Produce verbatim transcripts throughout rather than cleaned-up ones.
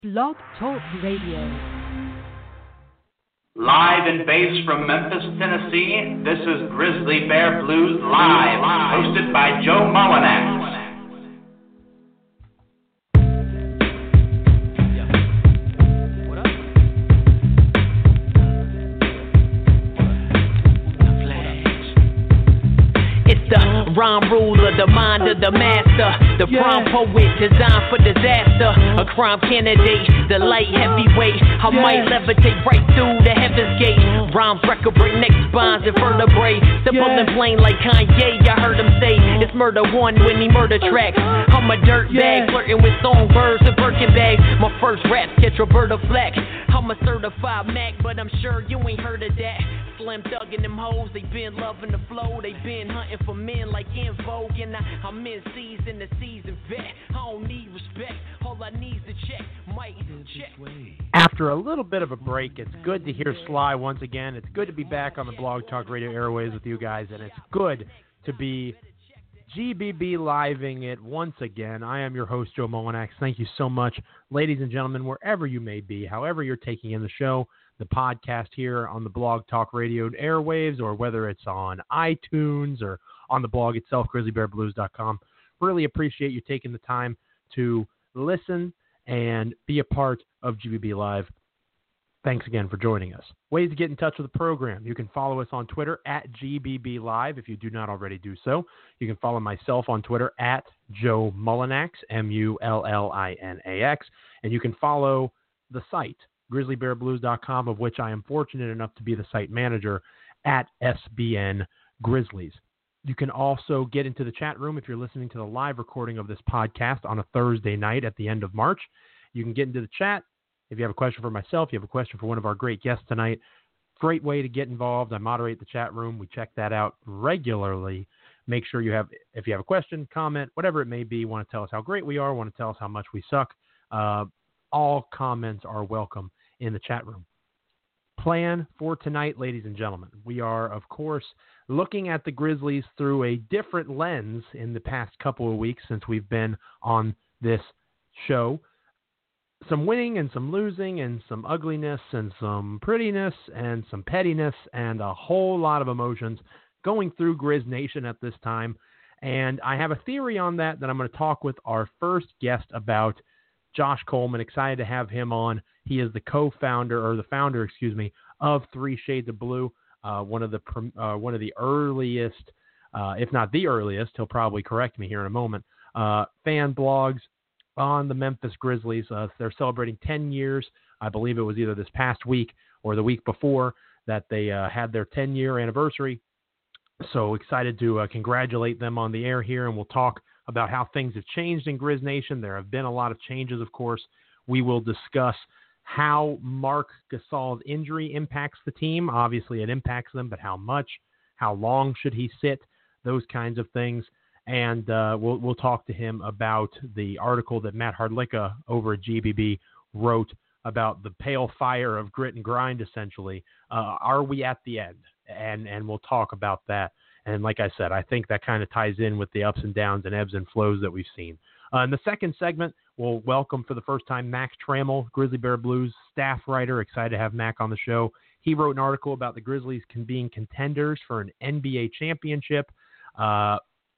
Blog Talk Radio. Live and bass from Memphis, Tennessee, this is Grizzly Bear Blues Live, hosted by Joe Mullinax. Rhyme ruler, the mind of the master, the yeah. Prime poet designed for disaster, a crime candidate, the light heavyweight. I yeah. might levitate right through the heaven's gate. Rhymes record break neck spines and vertebrae. Simple yeah. and plain like Kanye, I heard him say it's murder one when he murder tracks. I'm a dirt bag, yeah. flirting with songbirds and Birkin bags. My first raps catch Roberta Flack. I'm a certified Mac, but I'm sure you ain't heard of that. Slim Thug and them hoes, they been loving the flow. They been hunting for men like In Vogue, and I, I'm in season, the season vet. I don't need respect, all I need is to check, might check. After a little bit of a break, it's good to hear Sly once again. It's good to be back on the Blog Talk Radio airways with you guys, and it's good to be G B B living it once again. I am your host, Joe Mullinax. Thank you so much, ladies and gentlemen, wherever you may be, however you're taking in the show, the podcast here on the Blog Talk Radio airwaves, or whether it's on iTunes or on the blog itself, grizzly bear blues dot com. Really appreciate you taking the time to listen and be a part of G B B Live. Thanks again for joining us. Ways to get in touch with the program. You can follow us on Twitter at G B B Live if you do not already do so. You can follow myself on Twitter at Joe Mullinax, M U L L I N A X. And you can follow the site, grizzly bear blues dot com, of which I am fortunate enough to be the site manager, at S B N Grizzlies. You can also get into the chat room if you're listening to the live recording of this podcast on a Thursday night at the end of March. You can get into the chat. If you have a question for myself, you have a question for one of our great guests tonight, great way to get involved. I moderate the chat room. We check that out regularly. Make sure you have, if you have a question, comment, whatever it may be, want to tell us how great we are, want to tell us how much we suck, uh, all comments are welcome in the chat room. Plan for tonight, ladies and gentlemen. We are, of course, looking at the Grizzlies through a different lens in the past couple of weeks since we've been on this show. Some winning and some losing and some ugliness and some prettiness and some pettiness and a whole lot of emotions going through Grizz Nation at this time. And I have a theory on that that I'm going to talk with our first guest about, Josh Coleman. Excited to have him on. He is the co-founder, or the founder, excuse me, of Three Shades of Blue, uh, one of the uh, one of the earliest, uh, if not the earliest, he'll probably correct me here in a moment, uh, fan blogs on the Memphis Grizzlies. Uh, they're celebrating ten years. I believe it was either this past week or the week before that they uh, had their ten-year anniversary. So excited to uh, congratulate them on the air here, and we'll talk about how things have changed in Grizz Nation. There have been a lot of changes, of course. We will discuss how Marc Gasol's injury impacts the team. Obviously, it impacts them, but how much, how long should he sit, those kinds of things. And uh, we'll we'll talk to him about the article that Matt Hardlicka over at G B B wrote about the pale fire of grit and grind, essentially. Uh, are we at the end? And and we'll talk about that. And like I said, I think that kind of ties in with the ups and downs and ebbs and flows that we've seen. Uh, in the second segment, we'll welcome for the first time Max Trammell, Grizzly Bear Blues staff writer. Excited to have Mac on the show. He wrote an article about the Grizzlies can being contenders for an N B A championship. Uh,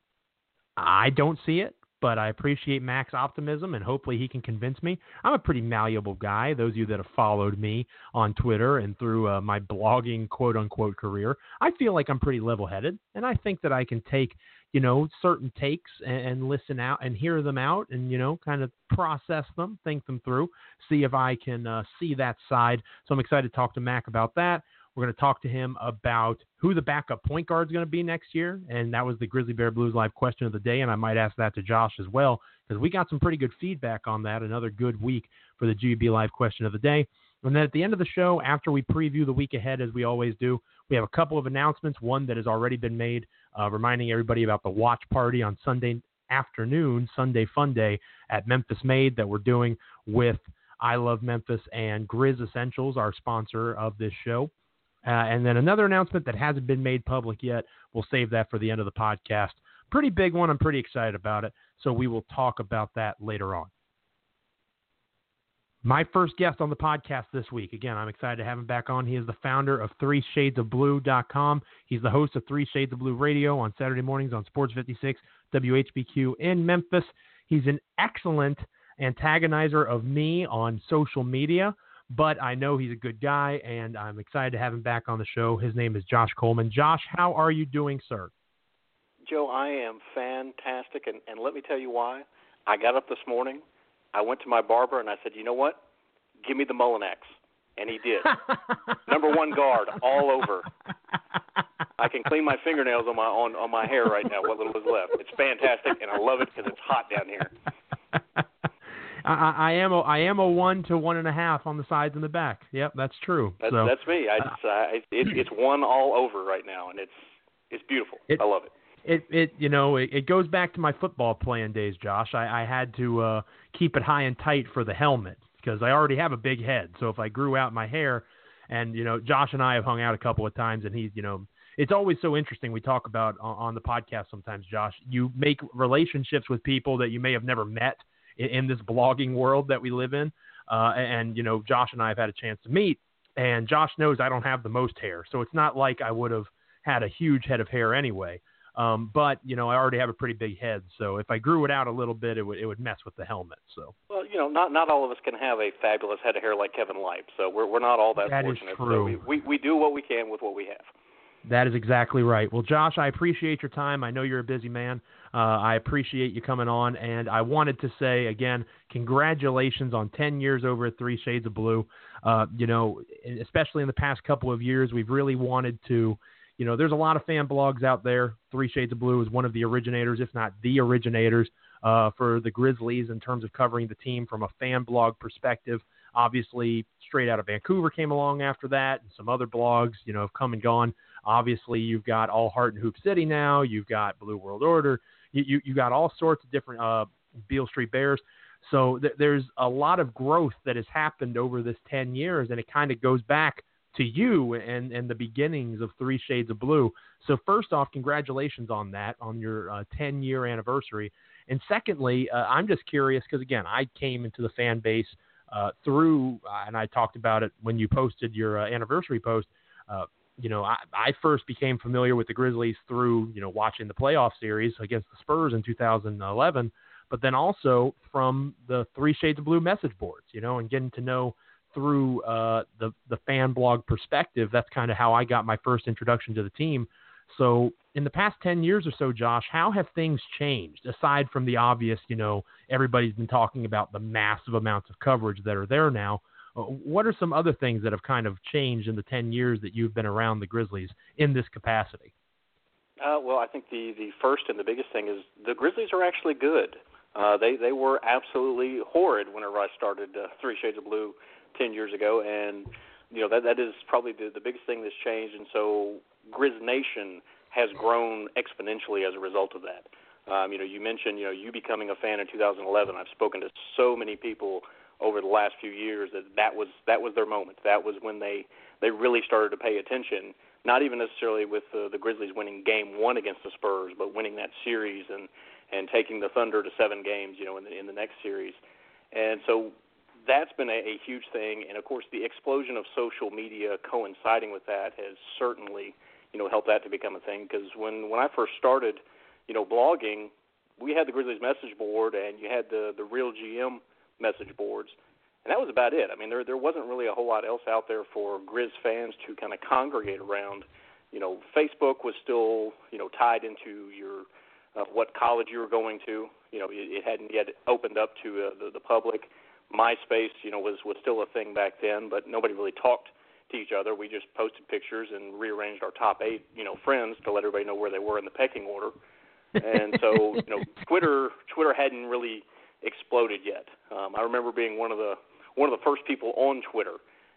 I don't see it, but I appreciate Mac's optimism, and hopefully he can convince me. I'm a pretty malleable guy. Those of you that have followed me on Twitter and through uh, my blogging quote-unquote career, I feel like I'm pretty level-headed, and I think that I can take, you know, certain takes and, and listen out and hear them out and, you know, kind of process them, think them through, see if I can uh, see that side. So I'm excited to talk to Mac about that. We're going to talk to him about who the backup point guard is going to be next year, and that was the Grizzly Bear Blues Live question of the day, and I might ask that to Josh as well, because we got some pretty good feedback on that. Another good week for the G B B Live question of the day. And then at the end of the show, after we preview the week ahead, as we always do, we have a couple of announcements, one that has already been made, uh, reminding everybody about the watch party on Sunday afternoon, Sunday Fun Day at Memphis Made that we're doing with I Love Memphis and Grizz Essentials, our sponsor of this show. Uh, and then another announcement that hasn't been made public yet. We'll save that for the end of the podcast. Pretty big one. I'm pretty excited about it. So we will talk about that later on. My first guest on the podcast this week. Again, I'm excited to have him back on. He is the founder of three shades of blue dot com. He's the host of Three Shades of Blue Radio on Saturday mornings on Sports fifty-six W H B Q in Memphis. He's an excellent antagonizer of me on social media, but I know he's a good guy, and I'm excited to have him back on the show. His name is Josh Coleman. Josh, how are you doing, sir? Joe, I am fantastic, and, and let me tell you why. I got up this morning, I went to my barber, and I said, you know what? Give me the Mullinax. And he did. Number one guard, all over. I can clean my fingernails on my on, on my hair right now, what little is left. It's fantastic, and I love it because it's hot down here. I, I am a, I am a one to one and a half on the sides and the back. Yep, that's true. That's, so, that's me. I just, uh, it, it, it's one all over right now, and it's it's beautiful. It, I love it. It, it you know, it, it goes back to my football playing days, Josh. I, I had to uh, keep it high and tight for the helmet because I already have a big head. So if I grew out my hair, and, you know, Josh and I have hung out a couple of times, and he's, you know, it's always so interesting. We talk about on, on the podcast sometimes, Josh, you make relationships with people that you may have never met in, in this blogging world that we live in. Uh, and, you know, Josh and I have had a chance to meet, and Josh knows I don't have the most hair. So it's not like I would have had a huge head of hair anyway. Um, but, you know, I already have a pretty big head, so if I grew it out a little bit, it would it would mess with the helmet. So, well, you know, not not all of us can have a fabulous head of hair like Kevin Lipe, so we're we're not all that, that fortunate. Is true. So we, we we do what we can with what we have. That is exactly right. Well, Josh, I appreciate your time. I know you're a busy man. Uh, I appreciate you coming on, and I wanted to say again, congratulations on ten years over at Three Shades of Blue. Uh, you know, especially in the past couple of years, we've really wanted to. You know, there's a lot of fan blogs out there. Three Shades of Blue is one of the originators, if not the originators, uh, for the Grizzlies in terms of covering the team from a fan blog perspective. Obviously, Straight Out of Vancouver came along after that, and some other blogs, you know, have come and gone. Obviously, you've got All Heart and Hoop City now. You've got Blue World Order. You you, you got all sorts of different uh, Beale Street Bears. So th- there's a lot of growth that has happened over this ten years, and it kind of goes back to you and, and the beginnings of Three Shades of Blue. So first off, congratulations on that, on your uh, ten-year anniversary. And secondly, uh, I'm just curious because, again, I came into the fan base uh, through, uh, and I talked about it when you posted your uh, anniversary post, uh, you know, I, I first became familiar with the Grizzlies through, you know, watching the playoff series against the Spurs in two thousand eleven, but then also from the Three Shades of Blue message boards, you know, and getting to know through uh, the, the fan blog perspective. That's kind of how I got my first introduction to the team. So in the past ten years or so, Josh, how have things changed aside from the obvious, you know, everybody's been talking about the massive amounts of coverage that are there now. Uh, what are some other things that have kind of changed in the ten years that you've been around the Grizzlies in this capacity? Uh, well, I think the, the first and the biggest thing is the Grizzlies are actually good. Uh, they, they were absolutely horrid whenever I started uh, Three Shades of Blue ten years ago, and you know that that is probably the, the biggest thing that's changed, and so Grizz Nation has grown exponentially as a result of that. Um, you know, you mentioned you know you becoming a fan in two thousand eleven. I've spoken to so many people over the last few years that that was that was their moment. That was when they they really started to pay attention. Not even necessarily with uh, the Grizzlies winning Game One against the Spurs, but winning that series and and taking the Thunder to seven games. You know, in the in the next series, and so. That's been a, a huge thing, and of course the explosion of social media coinciding with that has certainly, you know, helped that to become a thing. Because when, when I first started, you know, blogging, we had the Grizzlies message board, and you had the the Real G M message boards, and that was about it. I mean, there there wasn't really a whole lot else out there for Grizz fans to kind of congregate around. You know, Facebook was still, you know, tied into your uh, what college you were going to. You know, it, it hadn't yet opened up to uh, the, the public. MySpace, you know, was, was still a thing back then, but nobody really talked to each other. We just posted pictures and rearranged our top eight, you know, friends to let everybody know where they were in the pecking order. And so, you know, Twitter Twitter hadn't really exploded yet. Um, I remember being one of the one of the first people on Twitter,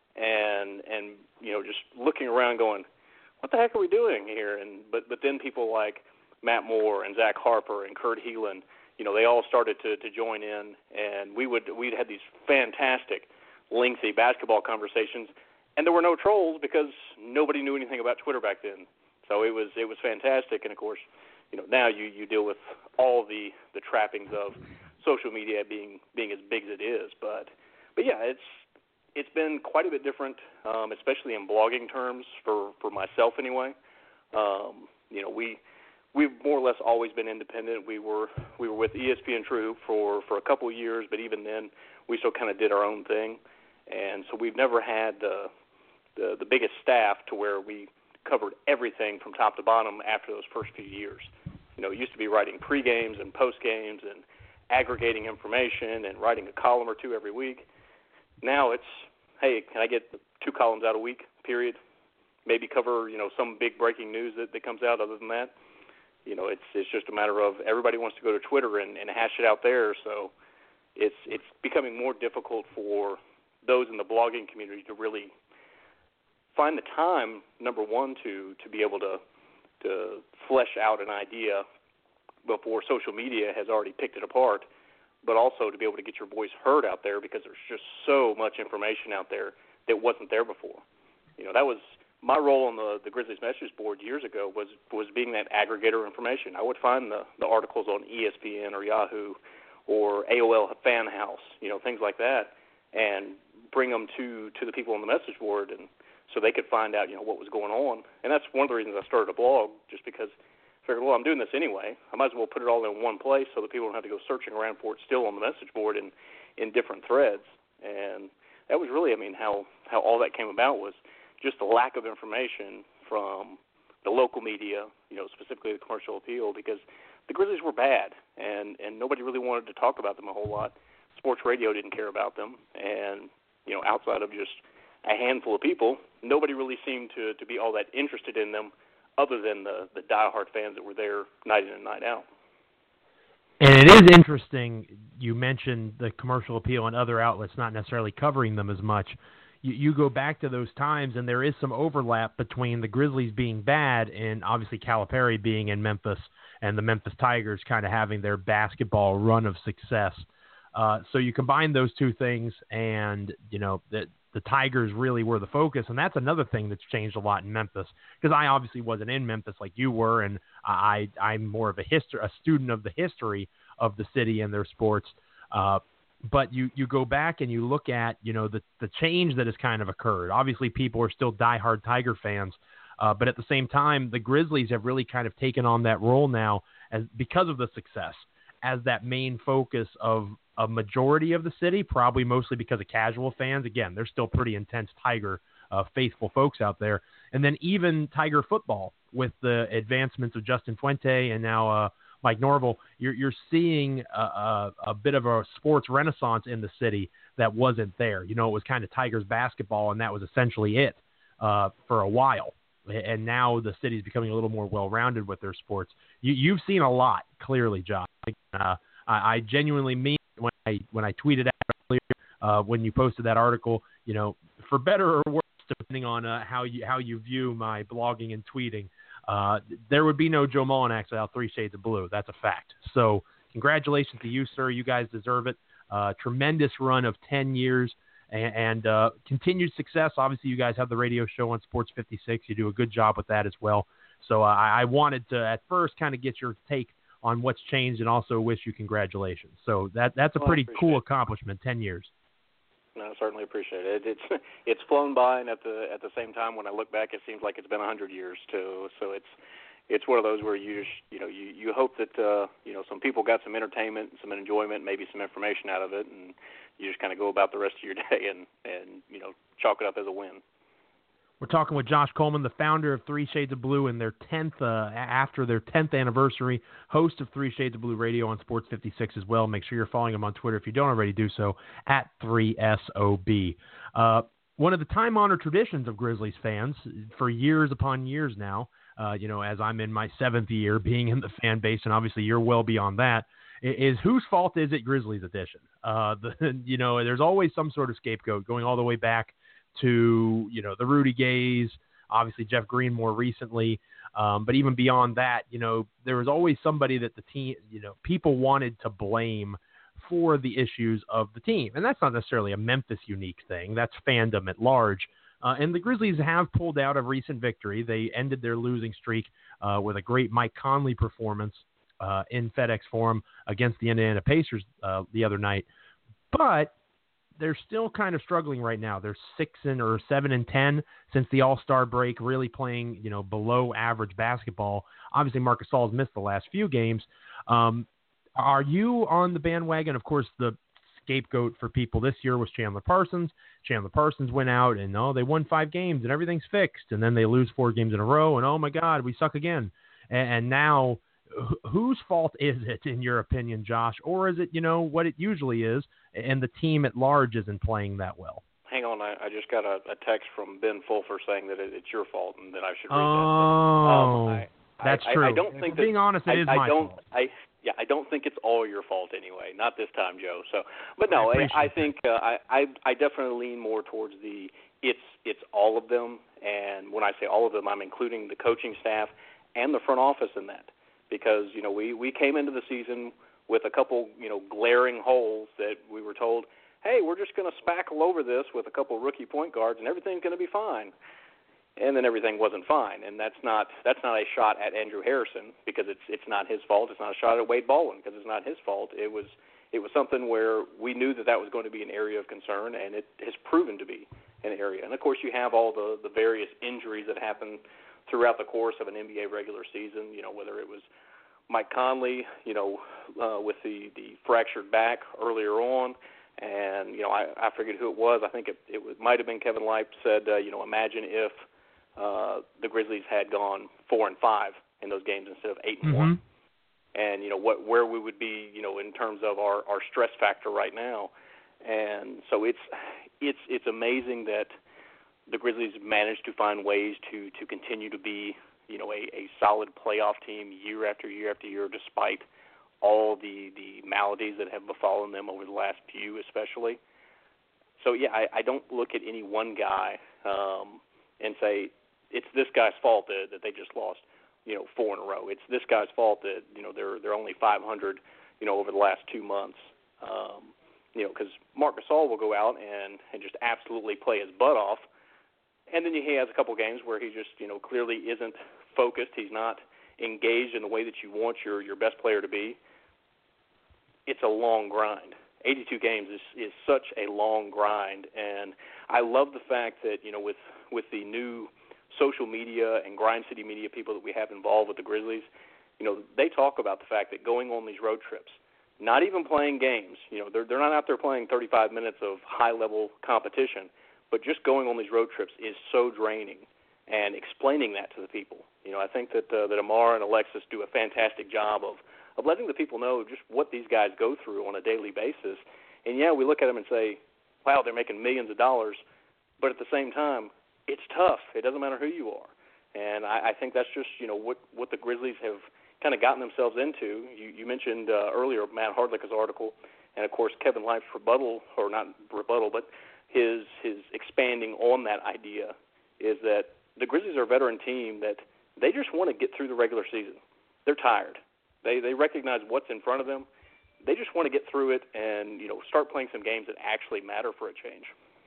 and and you know, just looking around, going, "What the heck are we doing here?" And but but then people like Matt Moore and Zach Harper and Kurt Heelan, you know, they all started to, to join in, and we would we'd had these fantastic, lengthy basketball conversations, and there were no trolls because nobody knew anything about Twitter back then. So it was it was fantastic, and of course, you know, now you, you deal with all the, the trappings of social media being being as big as it is. But but yeah, it's it's been quite a bit different, um, especially in blogging terms for, for myself anyway. Um, you know, we we've more or less always been independent. We were we were with E S P N True for, for a couple of years, but even then we still kind of did our own thing, and so we've never had the the, the biggest staff to where we covered everything from top to bottom after those first few years. You know, it used to be writing pre-games and post-games and aggregating information and writing a column or two every week. Now it's, hey, can I get two columns out a week, period? Maybe cover, you know, some big breaking news that, that comes out. Other than that, you know, it's it's just a matter of everybody wants to go to Twitter and, and hash it out there. So it's it's becoming more difficult for those in the blogging community to really find the time, number one, to, to be able to to flesh out an idea before social media has already picked it apart, but also to be able to get your voice heard out there because there's just so much information out there that wasn't there before. You know, that was my role on the, the Grizzlies message board years ago was, was being that aggregator of information. I would find the, the articles on E S P N or Yahoo or A O L Fan House, you know, things like that, and bring them to, to the people on the message board and so they could find out, you know, what was going on. And that's one of the reasons I started a blog, just because I figured, well, I'm doing this anyway. I might as well put it all in one place so that people don't have to go searching around for it still on the message board in, in different threads. And that was really, I mean, how, how all that came about was just the lack of information from the local media, you know, specifically the commercial appeal, because the Grizzlies were bad, and, and nobody really wanted to talk about them a whole lot. Sports radio didn't care about them, and, you know, outside of just a handful of people, nobody really seemed to, to be all that interested in them other than the, the diehard fans that were there night in and night out. And it is interesting, you mentioned the commercial appeal and other outlets not necessarily covering them as much. You, you go back to those times, and there is some overlap between the Grizzlies being bad and obviously Calipari being in Memphis and the Memphis Tigers kind of having their basketball run of success. Uh, so you combine those two things, and, you know, that the Tigers really were the focus, and that's another thing that's changed a lot in Memphis, because I obviously wasn't in Memphis like you were, and I, I'm more of a history, a student of the history of the city and their sports. Uh, but you, you go back and you look at, you know, the, the change that has kind of occurred. Obviously, people are still diehard Tiger fans, uh, but at the same time, the Grizzlies have really kind of taken on that role now as because of the success as that main focus of a majority of the city, probably mostly because of casual fans. Again, there's still pretty intense Tiger uh, faithful folks out there. And then even Tiger football with the advancements of Justin Fuente and now uh, Mike Norvell, you're, you're seeing a, a, a bit of a sports renaissance in the city that wasn't there. You know, it was kind of Tigers basketball, and that was essentially it uh, for a while. And now the city's becoming a little more well-rounded with their sports. You, you've seen a lot, clearly, Josh. Uh, I, I genuinely mean when I when I tweeted out earlier, uh, when you posted that article, you know, for better or worse, depending on uh, how you how you view my blogging and tweeting, uh, there would be no Joe Mullinax without Three Shades of Blue. That's a fact. So congratulations to you, sir. You guys deserve it. Uh, tremendous run of ten years and, and uh, continued success. Obviously, you guys have the radio show on Sports fifty-six. You do a good job with that as well. So uh, I, I wanted to at first kind of get your take on what's changed, and also wish you congratulations. So that that's a well, pretty cool accomplishment, ten years. No, I certainly appreciate it. It's it's flown by, and at the at the same time, when I look back, it seems like it's been a hundred years too. So it's it's one of those where you just, you know you, you hope that uh, you know some people got some entertainment, some enjoyment, maybe some information out of it, and you just kind of go about the rest of your day and and you know chalk it up as a win. We're talking with Josh Coleman, the founder of Three Shades of Blue, and their tenth uh, after their tenth anniversary, host of Three Shades of Blue Radio on Sports fifty-six as well. Make sure you're following him on Twitter if you don't already do so at three S O B. Uh, one of the time-honored traditions of Grizzlies fans for years upon years now, uh, you know, as I'm in my seventh year being in the fan base, and obviously you're well beyond that, is whose fault is it Grizzlies edition? Uh, the, you know, there's always some sort of scapegoat going all the way back to, you know, the Rudy Gays, obviously Jeff Green more recently. Um, but even beyond that, you know, there was always somebody that the team, you know, people wanted to blame for the issues of the team. And that's not necessarily a Memphis unique thing. That's fandom at large. Uh, and the Grizzlies have pulled out a recent victory. They ended their losing streak uh, with a great Mike Conley performance uh, in FedEx Forum against the Indiana Pacers uh, the other night. But they're still kind of struggling right now. They're six and or seven and ten since the All-Star break, really playing, you know, below average basketball. Obviously, Marc Gasol's missed the last few games. Um, are you on the bandwagon? Of course, the scapegoat for people this year was Chandler Parsons. Chandler Parsons went out and, oh, they won five games and everything's fixed. And then they lose four games in a row and, oh, my God, we suck again. And, and now wh- whose fault is it, in your opinion, Josh? Or is it, you know, what it usually is, and the team at large isn't playing that well? Hang on, I, I just got a, a text from Ben Fulfer saying that it, it's your fault and that I should read oh, that. But, um, I, that's I, true. I, I don't think that, being honest, it I, is I my don't, fault. I, yeah, I don't think it's all your fault anyway. Not this time, Joe. So, but no, I, I, I think uh, I, I, I definitely lean more towards the it's it's all of them. And when I say all of them, I'm including the coaching staff and the front office in that, because you know we, we came into the season with a couple you know glaring holes that we were told, hey, we're just going to spackle over this with a couple rookie point guards and everything's going to be fine. And then everything wasn't fine, and that's not that's not a shot at Andrew Harrison because it's it's not his fault. It's not a shot at Wade Baldwin because it's not his fault. It was it was something where we knew that that was going to be an area of concern, and it has proven to be an area. And of course, you have all the the various injuries that happen throughout the course of an N B A regular season. You know, whether it was Mike Conley, you know, uh, with the the fractured back earlier on. And, you know, I, I forget who it was. I think it, it was, might have been Kevin Lipe said, uh, you know, imagine if uh, the Grizzlies had gone four and five in those games instead of eight and mm-hmm. one. And, you know, what where we would be, you know, in terms of our, our stress factor right now. And so it's it's it's amazing that the Grizzlies managed to find ways to, to continue to be, you know, a, a solid playoff team year after year after year, despite all the, the maladies that have befallen them over the last few especially. So, yeah, I, I don't look at any one guy um, and say it's this guy's fault that, that they just lost, you know, four in a row. It's this guy's fault that, you know, they're they're only five hundred, you know, over the last two months. Um, you know, because Marc Gasol will go out and, and just absolutely play his butt off, and then he has a couple games where he just, you know, clearly isn't focused. He's not engaged in the way that you want your, your best player to be. It's a long grind. eighty-two games is, is such a long grind, and I love the fact that, you know, with, with the new social media and Grind City media people that we have involved with the Grizzlies, you know, they talk about the fact that going on these road trips, not even playing games, you know, they're, they're not out there playing thirty-five minutes of high-level competition, but just going on these road trips is so draining, and explaining that to the people. You know, I think that uh, that Amar and Alexis do a fantastic job of, of letting the people know just what these guys go through on a daily basis. And, yeah, we look at them and say, wow, they're making millions of dollars. But at the same time, it's tough. It doesn't matter who you are. And I, I think that's just, you know, what, what the Grizzlies have kind of gotten themselves into. You, you mentioned uh, earlier Matt Hardlicka's article, and, of course, Kevin Lipe's rebuttal, or not rebuttal, but his his expanding on that idea is that the Grizzlies are a veteran team that they just want to get through the regular season. They're tired. They they recognize what's in front of them. They just want to get through it and, you know, start playing some games that actually matter for a change.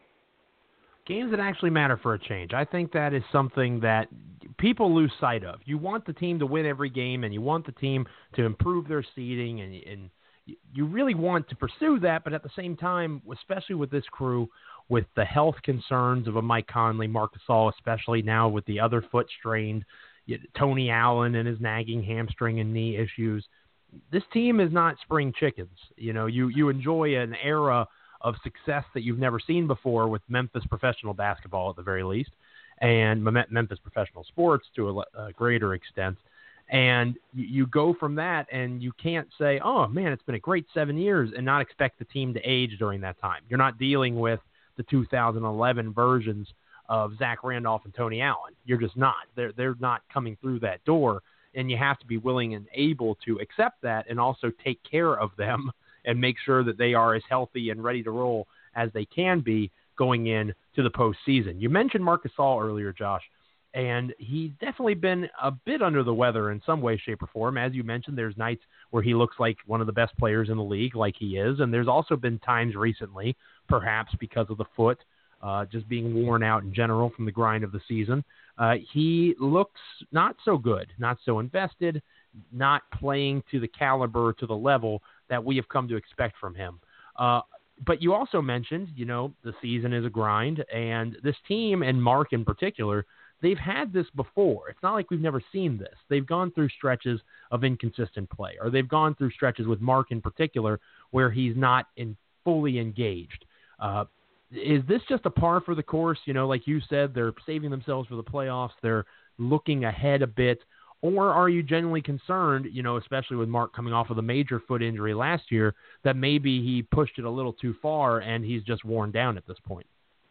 Games that actually matter for a change. I think that is something that people lose sight of. You want the team to win every game, and you want the team to improve their seeding, and, and you really want to pursue that, but at the same time, especially with this crew, with the health concerns of a Mike Conley, Marc Gasol, especially now with the other foot strained, Tony Allen and his nagging hamstring and knee issues. This team is not spring chickens. You know, you, you enjoy an era of success that you've never seen before with Memphis professional basketball at the very least, and Memphis professional sports to a, a greater extent. And you, you go from that, and you can't say, oh, man, it's been a great seven years and not expect the team to age during that time. You're not dealing with the two thousand eleven versions of Zach Randolph and Tony Allen. You're just not. They're, they're not coming through that door, and you have to be willing and able to accept that and also take care of them and make sure that they are as healthy and ready to roll as they can be going in to the postseason. You mentioned Marc Gasol earlier, Josh, and he's definitely been a bit under the weather in some way, shape, or form. As you mentioned, there's nights where he looks like one of the best players in the league, like he is, and there's also been times recently, perhaps because of the foot, uh, just being worn out in general from the grind of the season. Uh, he looks not so good, not so invested, not playing to the caliber, to the level that we have come to expect from him. Uh, but you also mentioned, you know, the season is a grind, and this team, and Mark in particular, they've had this before. It's not like we've never seen this. They've gone through stretches of inconsistent play, or they've gone through stretches with Mark in particular where he's not in fully engaged. Uh, is this just a par for the course? You know, like you said, they're saving themselves for the playoffs. They're looking ahead a bit. Or are you genuinely concerned, you know, especially with Mark coming off of the major foot injury last year, that maybe he pushed it a little too far and he's just worn down at this point?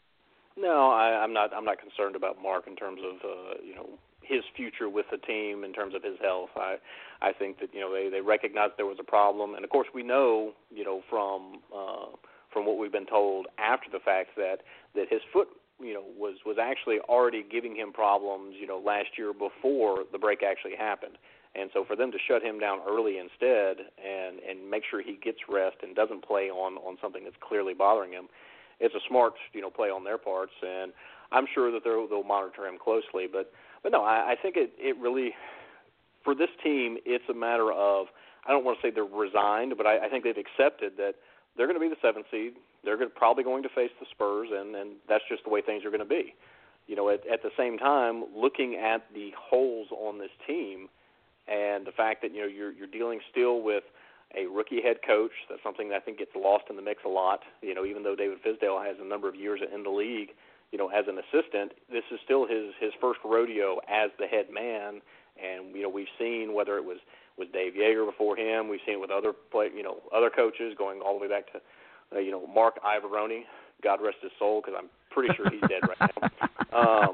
No, I, I'm not. I'm not concerned about Mark in terms of uh, you know his future with the team in terms of his health. I I think that you know they they recognized there was a problem, and of course we know you know from uh, from what we've been told after the fact that that his foot you know was was actually already giving him problems you know last year before the break actually happened. And so for them to shut him down early instead and and make sure he gets rest and doesn't play on on something that's clearly bothering him, it's a smart, you know, play on their parts, and I'm sure that they'll, they'll monitor him closely. But, but no, I, I think it, it really, for this team, it's a matter of, I don't want to say they're resigned, but I, I think they've accepted that they're going to be the seventh seed. They're going to, probably going to face the Spurs, and, and that's just the way things are going to be. You know, at, at the same time, looking at the holes on this team and the fact that, you know, you're, you're dealing still with a rookie head coach. That's something that I think gets lost in the mix a lot. You know, even though David Fizdale has a number of years in the league, you know, as an assistant, this is still his, his first rodeo as the head man. And, you know, we've seen whether it was, was Dave Yeager before him, we've seen it with other play, you know, other coaches going all the way back to, uh, you know, Mark Iavaroni, God rest his soul, because I'm pretty sure he's dead right now. Um,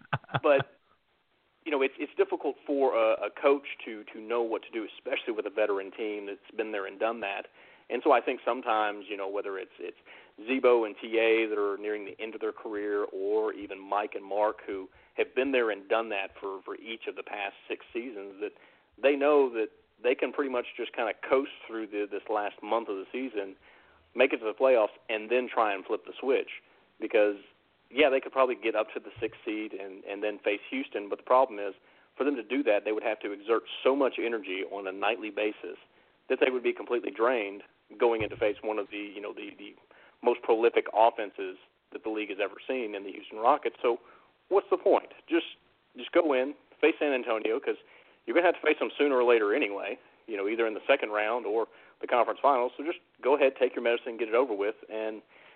but, you know, it's it's difficult for a, a coach to, to know what to do, especially with a veteran team that's been there and done that. And so I think sometimes, you know, whether it's it's Zebo and T A that are nearing the end of their career, or even Mike and Mark who have been there and done that for, for each of the past six seasons, that they know that they can pretty much just kind of coast through the, this last month of the season, make it to the playoffs, and then try and flip the switch. Because yeah, they could probably get up to the sixth seed and, and then face Houston, but the problem is, for them to do that, they would have to exert so much energy on a nightly basis that they would be completely drained going in to face one of the, you know, the, the most prolific offenses that the league has ever seen in the Houston Rockets. So what's the point? Just just go in, face San Antonio, because you're going to have to face them sooner or later anyway, you know, either in the second round or the conference finals. So just go ahead, take your medicine, get it over with, and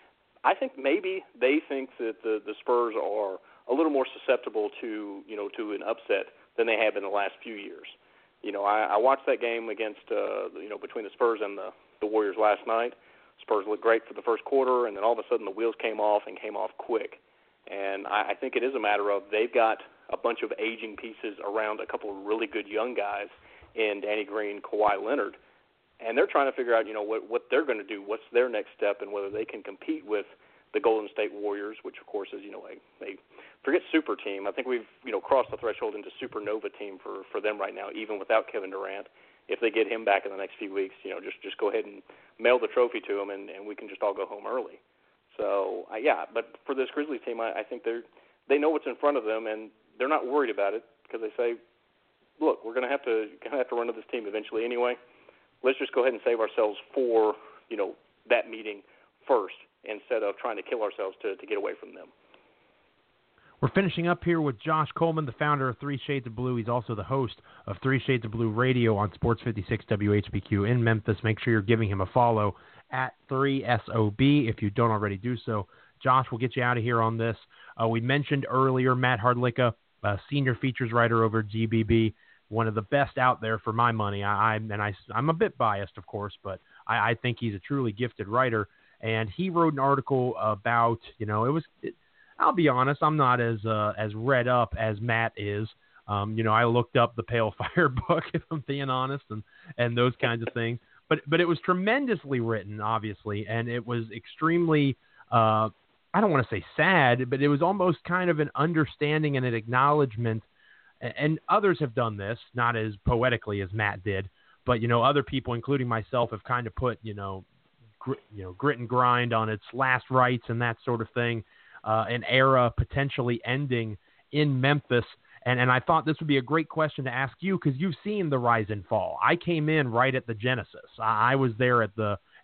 I think maybe they think that the, the Spurs are a little more susceptible to, you know, to an upset than they have in the last few years. You know, I, I watched that game against, uh, you know, between the Spurs and the, the Warriors last night. Spurs looked great for the first quarter, and then all of a sudden the wheels came off and came off quick. And I, I think it is a matter of they've got a bunch of aging pieces around a couple of really good young guys in Danny Green, Kawhi Leonard. And they're trying to figure out, you know, what, what they're going to do, what's their next step, and whether they can compete with the Golden State Warriors, which, of course, is, you know, a, a forget super team. I think we've, you know, crossed the threshold into supernova team for, for them right now, even without Kevin Durant. If they get him back in the next few weeks, you know, just, just go ahead and mail the trophy to him, and, and we can just all go home early. So, uh, yeah, but for this Grizzlies team, I, I think they're, they know what's in front of them, and they're not worried about it because they say, look, we're going to have to gonna have to run to this team eventually anyway. Let's just go ahead and save ourselves for, you know, that meeting first instead of trying to kill ourselves to, to get away from them. We're finishing up here with Josh Coleman, the founder of Three Shades of Blue. He's also the host of Three Shades of Blue Radio on Sports fifty-six W H B Q in Memphis. Make sure you're giving him a follow at three S O B if you don't already do so. Josh, we'll get you out of here on this. Uh, we mentioned earlier Matt Hardlicka, uh, senior features writer over at G B B. One of the best out there for my money. I, I and I, I'm a bit biased, of course, but I, I think he's a truly gifted writer. And he wrote an article about, you know, it was. It, I'll be honest, I'm not as uh, as read up as Matt is. Um, you know, I looked up the Pale Fire book, if I'm being honest, and, and those kinds of things. But but it was tremendously written, obviously, and it was extremely. Uh, I don't want to say sad, but it was almost kind of an understanding and an acknowledgement. And others have done this, not as poetically as Matt did, but, you know, other people, including myself, have kind of put, you know, gr- you know, grit and grind on its last rites and that sort of thing, uh, an era potentially ending in Memphis. And, and I thought this would be a great question to ask you because you've seen the rise and fall. I came in right at the genesis. I, I was there at the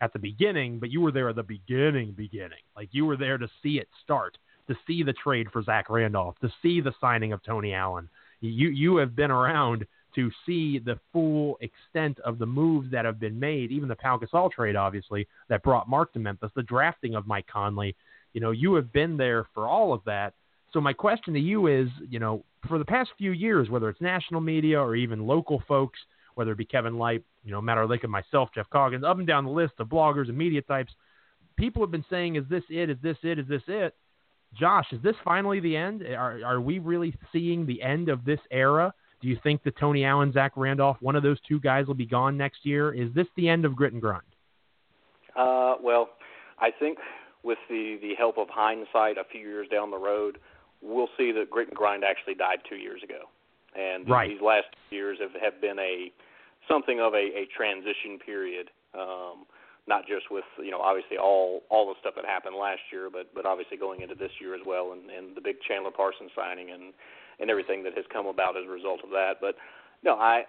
at the beginning, but you were there at the beginning, beginning. Like you were there to see it start, to see the trade for Zach Randolph, to see the signing of Tony Allen. You you have been around to see the full extent of the moves that have been made, even the Pau Gasol trade, obviously, that brought Mark to Memphis, the drafting of Mike Conley. You know, you have been there for all of that. So my question to you is, you know, for the past few years, whether it's national media or even local folks, whether it be Kevin Light, you know, Matt Arlick and myself, Jeff Coggins, up and down the list of bloggers and media types, people have been saying, is this it? Is this it? Is this it? Josh, is this finally the end? Are are we really seeing the end of this era? Do you think that Tony Allen, Zach Randolph, one of those two guys will be gone next year? Is this the end of grit and grind? Uh, well, I think with the, the help of hindsight a few years down the road, we'll see that grit and grind actually died two years ago. And right. these last years have, have been a something of a, a transition period. Um, not just with, you know, obviously all, all the stuff that happened last year, but, but obviously going into this year as well, and, and the big Chandler Parsons signing and, and everything that has come about as a result of that. But, no, I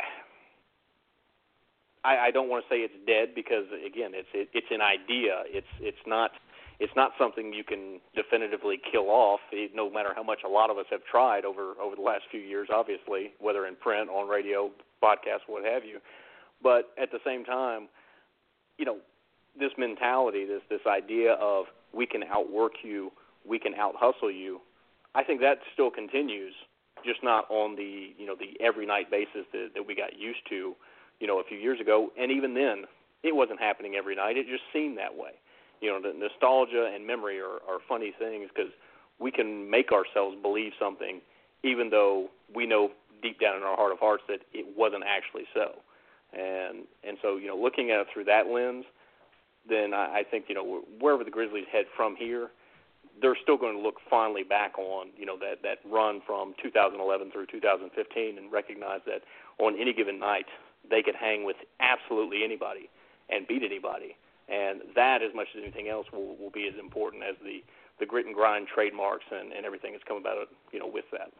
I, I don't want to say it's dead because, again, it's it, it's an idea. It's it's not it's not something you can definitively kill off, no matter how much a lot of us have tried over, over the last few years, obviously, whether in print, on radio, podcast, what have you. But at the same time, you know, this mentality, this this idea of we can outwork you, we can out-hustle you, I think that still continues, just not on the, you know, the every night basis that, that we got used to, you know, a few years ago. And even then, it wasn't happening every night. It just seemed that way. You know, the nostalgia and memory are, are funny things because we can make ourselves believe something even though we know deep down in our heart of hearts that it wasn't actually so. And and so, you know, looking at it through that lens, then I, I think, you know, wherever the Grizzlies head from here, they're still going to look fondly back on, you know, that, that run from two thousand eleven through two thousand fifteen and recognize that on any given night they could hang with absolutely anybody and beat anybody. And that, as much as anything else, will, will be as important as the, the grit and grind trademarks and, and everything that's come about, you know, with that.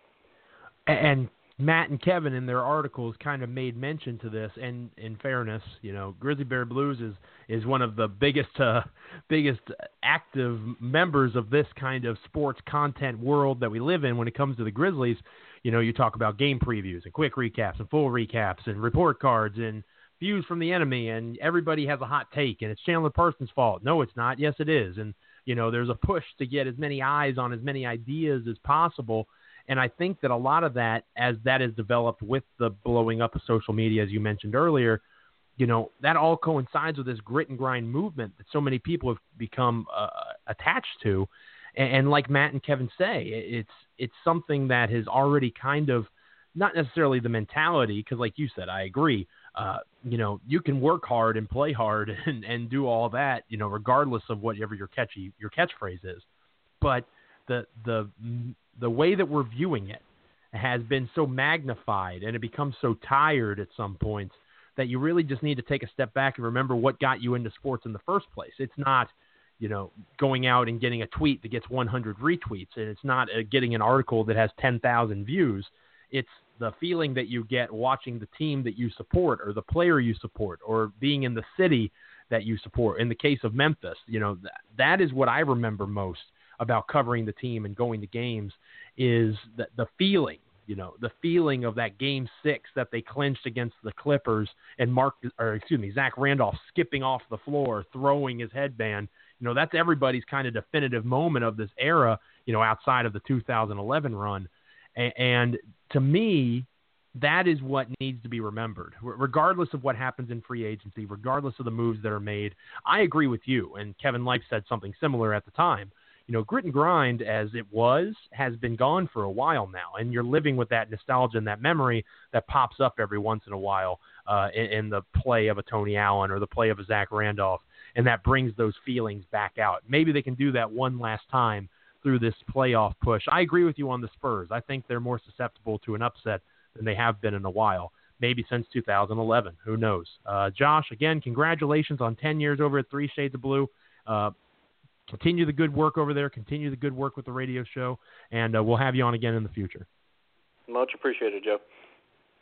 And Matt and Kevin in their articles kind of made mention to this, and in fairness, you know, Grizzly Bear Blues is, is one of the biggest uh, biggest active members of this kind of sports content world that we live in when it comes to the Grizzlies. You know, you talk about game previews and quick recaps and full recaps and report cards and views from the enemy, and everybody has a hot take, and it's Chandler Parsons' fault. No, it's not. Yes, it is. And, you know, there's a push to get as many eyes on as many ideas as possible. And I think that a lot of that, as that is developed with the blowing up of social media, as you mentioned earlier, you know, that all coincides with this grit and grind movement that so many people have become uh, attached to. And, and like Matt and Kevin say, it's it's something that has already kind of, not necessarily the mentality, because like you said, I agree, uh, you know, you can work hard and play hard and, and do all that, you know, regardless of whatever your catchy your catchphrase is. But the the the way that we're viewing it has been so magnified, and it becomes so tired at some points that you really just need to take a step back and remember what got you into sports in the first place. It's not, you know, going out and getting a tweet that gets one hundred retweets, and it's not uh, getting an article that has ten thousand views. It's the feeling that you get watching the team that you support or the player you support or being in the city that you support. In the case of Memphis, you know, that, that is what I remember most about covering the team and going to games, is the, the feeling, you know, the feeling of that game six that they clinched against the Clippers and Mark, or excuse me, Zach Randolph skipping off the floor, throwing his headband. You know, that's everybody's kind of definitive moment of this era, you know, outside of the two thousand eleven run. And, and to me, that is what needs to be remembered, regardless of what happens in free agency, regardless of the moves that are made. I agree with you, and Kevin Life said something similar at the time. You know, grit and grind as it was has been gone for a while now, and you're living with that nostalgia and that memory that pops up every once in a while uh, in, in the play of a Tony Allen or the play of a Zach Randolph, and that brings those feelings back out. Maybe they can do that one last time through this playoff push. I agree with you on the Spurs. I think they're more susceptible to an upset than they have been in a while, maybe since two thousand eleven. Who knows? Uh, Josh, again, congratulations on ten years over at Three Shades of Blue. Uh, Continue the good work over there. Continue the good work with the radio show, and uh, we'll have you on again in the future. Much appreciated, Joe.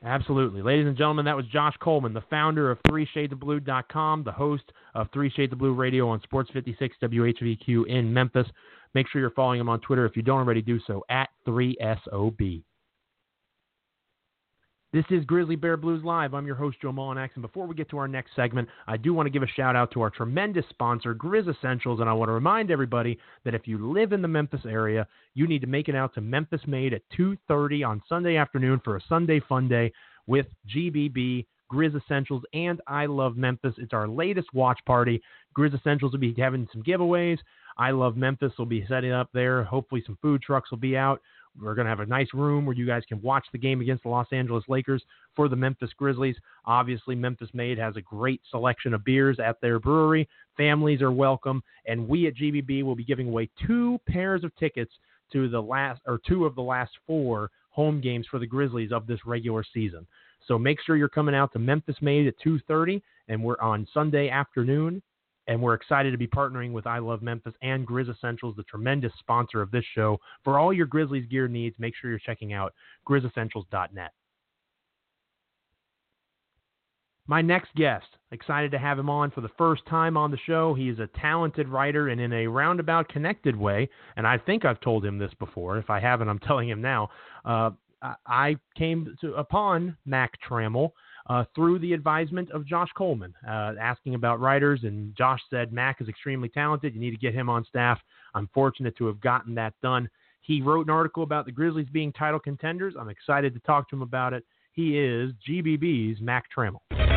Absolutely. Ladies and gentlemen, that was Josh Coleman, the founder of three shades of blue dot com, the host of Three Shades of Blue Radio on Sports fifty-six W H V Q in Memphis. Make sure you're following him on Twitter if you don't already do so, at three S O B. This is Grizzly Bear Blues Live. I'm your host, Joe Mullinax, and before we get to our next segment, I do want to give a shout-out to our tremendous sponsor, Grizz Essentials, and I want to remind everybody that if you live in the Memphis area, you need to make it out to Memphis Made at two thirty on Sunday afternoon for a Sunday Fun Day with G B B, Grizz Essentials, and I Love Memphis. It's our latest watch party. Grizz Essentials will be having some giveaways. I Love Memphis will be setting up there. Hopefully some food trucks will be out. We're going to have a nice room where you guys can watch the game against the Los Angeles Lakers for the Memphis Grizzlies. Obviously, Memphis Made has a great selection of beers at their brewery. Families are welcome, and we at G B B will be giving away two pairs of tickets to the last, or two of the last four home games for the Grizzlies of this regular season. So make sure you're coming out to Memphis Made at two thirty, and we're on Sunday afternoon. And we're excited to be partnering with I Love Memphis and Grizz Essentials, the tremendous sponsor of this show. For all your Grizzlies gear needs, make sure you're checking out grizz essentials dot net. My next guest, excited to have him on for the first time on the show. He is a talented writer and in a roundabout connected way, and I think I've told him this before. If I haven't, I'm telling him now. Uh, I came to, upon Mac Trammell Uh, through the advisement of Josh Coleman, uh, asking about writers, and Josh said, Mac is extremely talented. You need to get him on staff. I'm fortunate to have gotten that done. He wrote an article about the Grizzlies being title contenders. I'm excited to talk to him about it. He is G B B's Mac Trammell.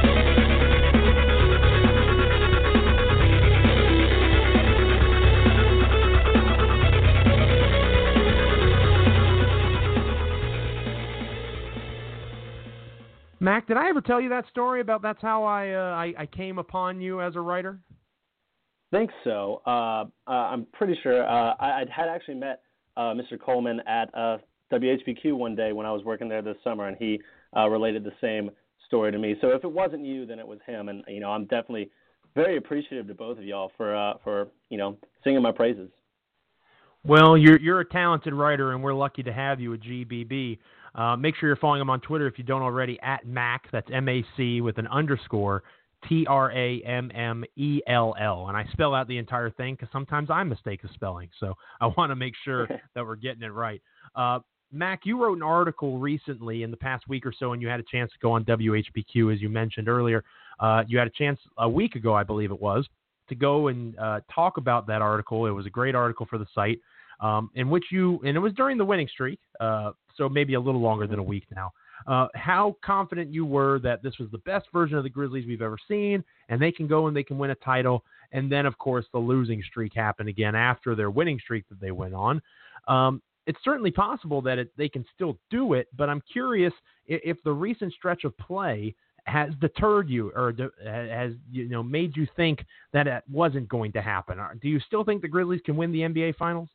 Mac, did I ever tell you that story about that's how I uh, I, I came upon you as a writer? I think so. Uh, uh, I'm pretty sure. Uh, I I'd had actually met uh, Mister Coleman at uh, W H B Q one day when I was working there this summer, and he uh, related the same story to me. So if it wasn't you, then it was him. And you know, I'm definitely very appreciative to both of y'all for uh, for you know singing my praises. Well, you're you're a talented writer, and we're lucky to have you at G B B. Uh, make sure you're following him on Twitter if you don't already, at Mac, that's M A C with an underscore, T R A M M E L L. And I spell out the entire thing because sometimes I mistake the spelling. So I want to make sure that we're getting it right. Uh, Mac, you wrote an article recently in the past week or so, and you had a chance to go on W H B Q, as you mentioned earlier. Uh, you had a chance a week ago, I believe it was, to go and uh, talk about that article. It was a great article for the site. Um, in which you, and it was during the winning streak, uh, so maybe a little longer than a week now, uh, how confident you were that this was the best version of the Grizzlies we've ever seen, and they can go and they can win a title. And then, of course, the losing streak happened again after their winning streak that they went on. Um, it's certainly possible that it, they can still do it, but I'm curious if, if the recent stretch of play has deterred you or de- has you know made you think that it wasn't going to happen. Do you still think the Grizzlies can win the N B A Finals?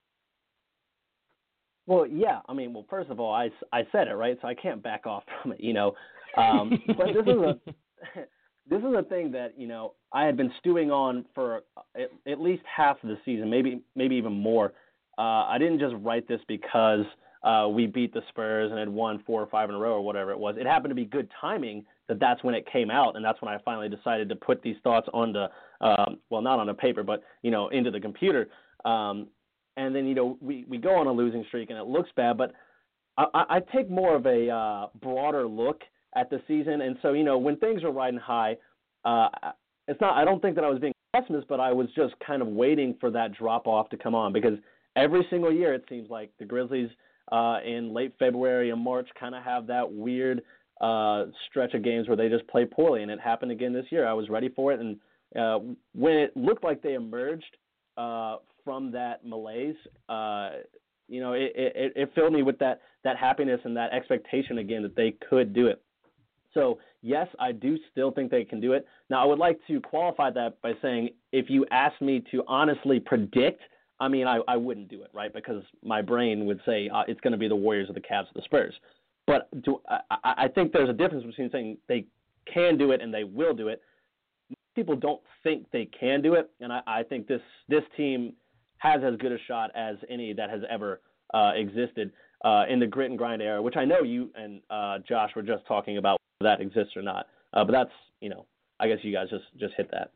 Well, yeah. I mean, well, first of all, I, I said it, right? So I can't back off from it, you know. Um, but this is a this is a thing that, you know, I had been stewing on for at, at least half of the season, maybe maybe even more. Uh, I didn't just write this because uh, we beat the Spurs and had won four or five in a row or whatever it was. It happened to be good timing that that's when it came out, and that's when I finally decided to put these thoughts on the, um, well, not on a paper, but, you know, into the computer. Um And then, you know, we, we go on a losing streak and it looks bad, but I, I take more of a uh, broader look at the season. And so, you know, when things are riding high, uh, it's not, I don't think that I was being a pessimist, but I was just kind of waiting for that drop off to come on, because every single year it seems like the Grizzlies uh, in late February and March kind of have that weird uh, stretch of games where they just play poorly. And it happened again this year. I was ready for it. And uh, when it looked like they emerged uh, from that malaise, uh, you know, it, it, it filled me with that, that happiness and that expectation again that they could do it. So, yes, I do still think they can do it. Now, I would like to qualify that by saying if you asked me to honestly predict, I mean, I, I wouldn't do it, right? Because my brain would say uh, it's going to be the Warriors or the Cavs or the Spurs. But do, I, I think there's a difference between saying they can do it and they will do it. People don't think they can do it, and I, I think this this team has as good a shot as any that has ever uh, existed uh, in the grit and grind era, which I know you and uh, Josh were just talking about whether that exists or not. Uh, but that's, you know, I guess you guys just, just hit that.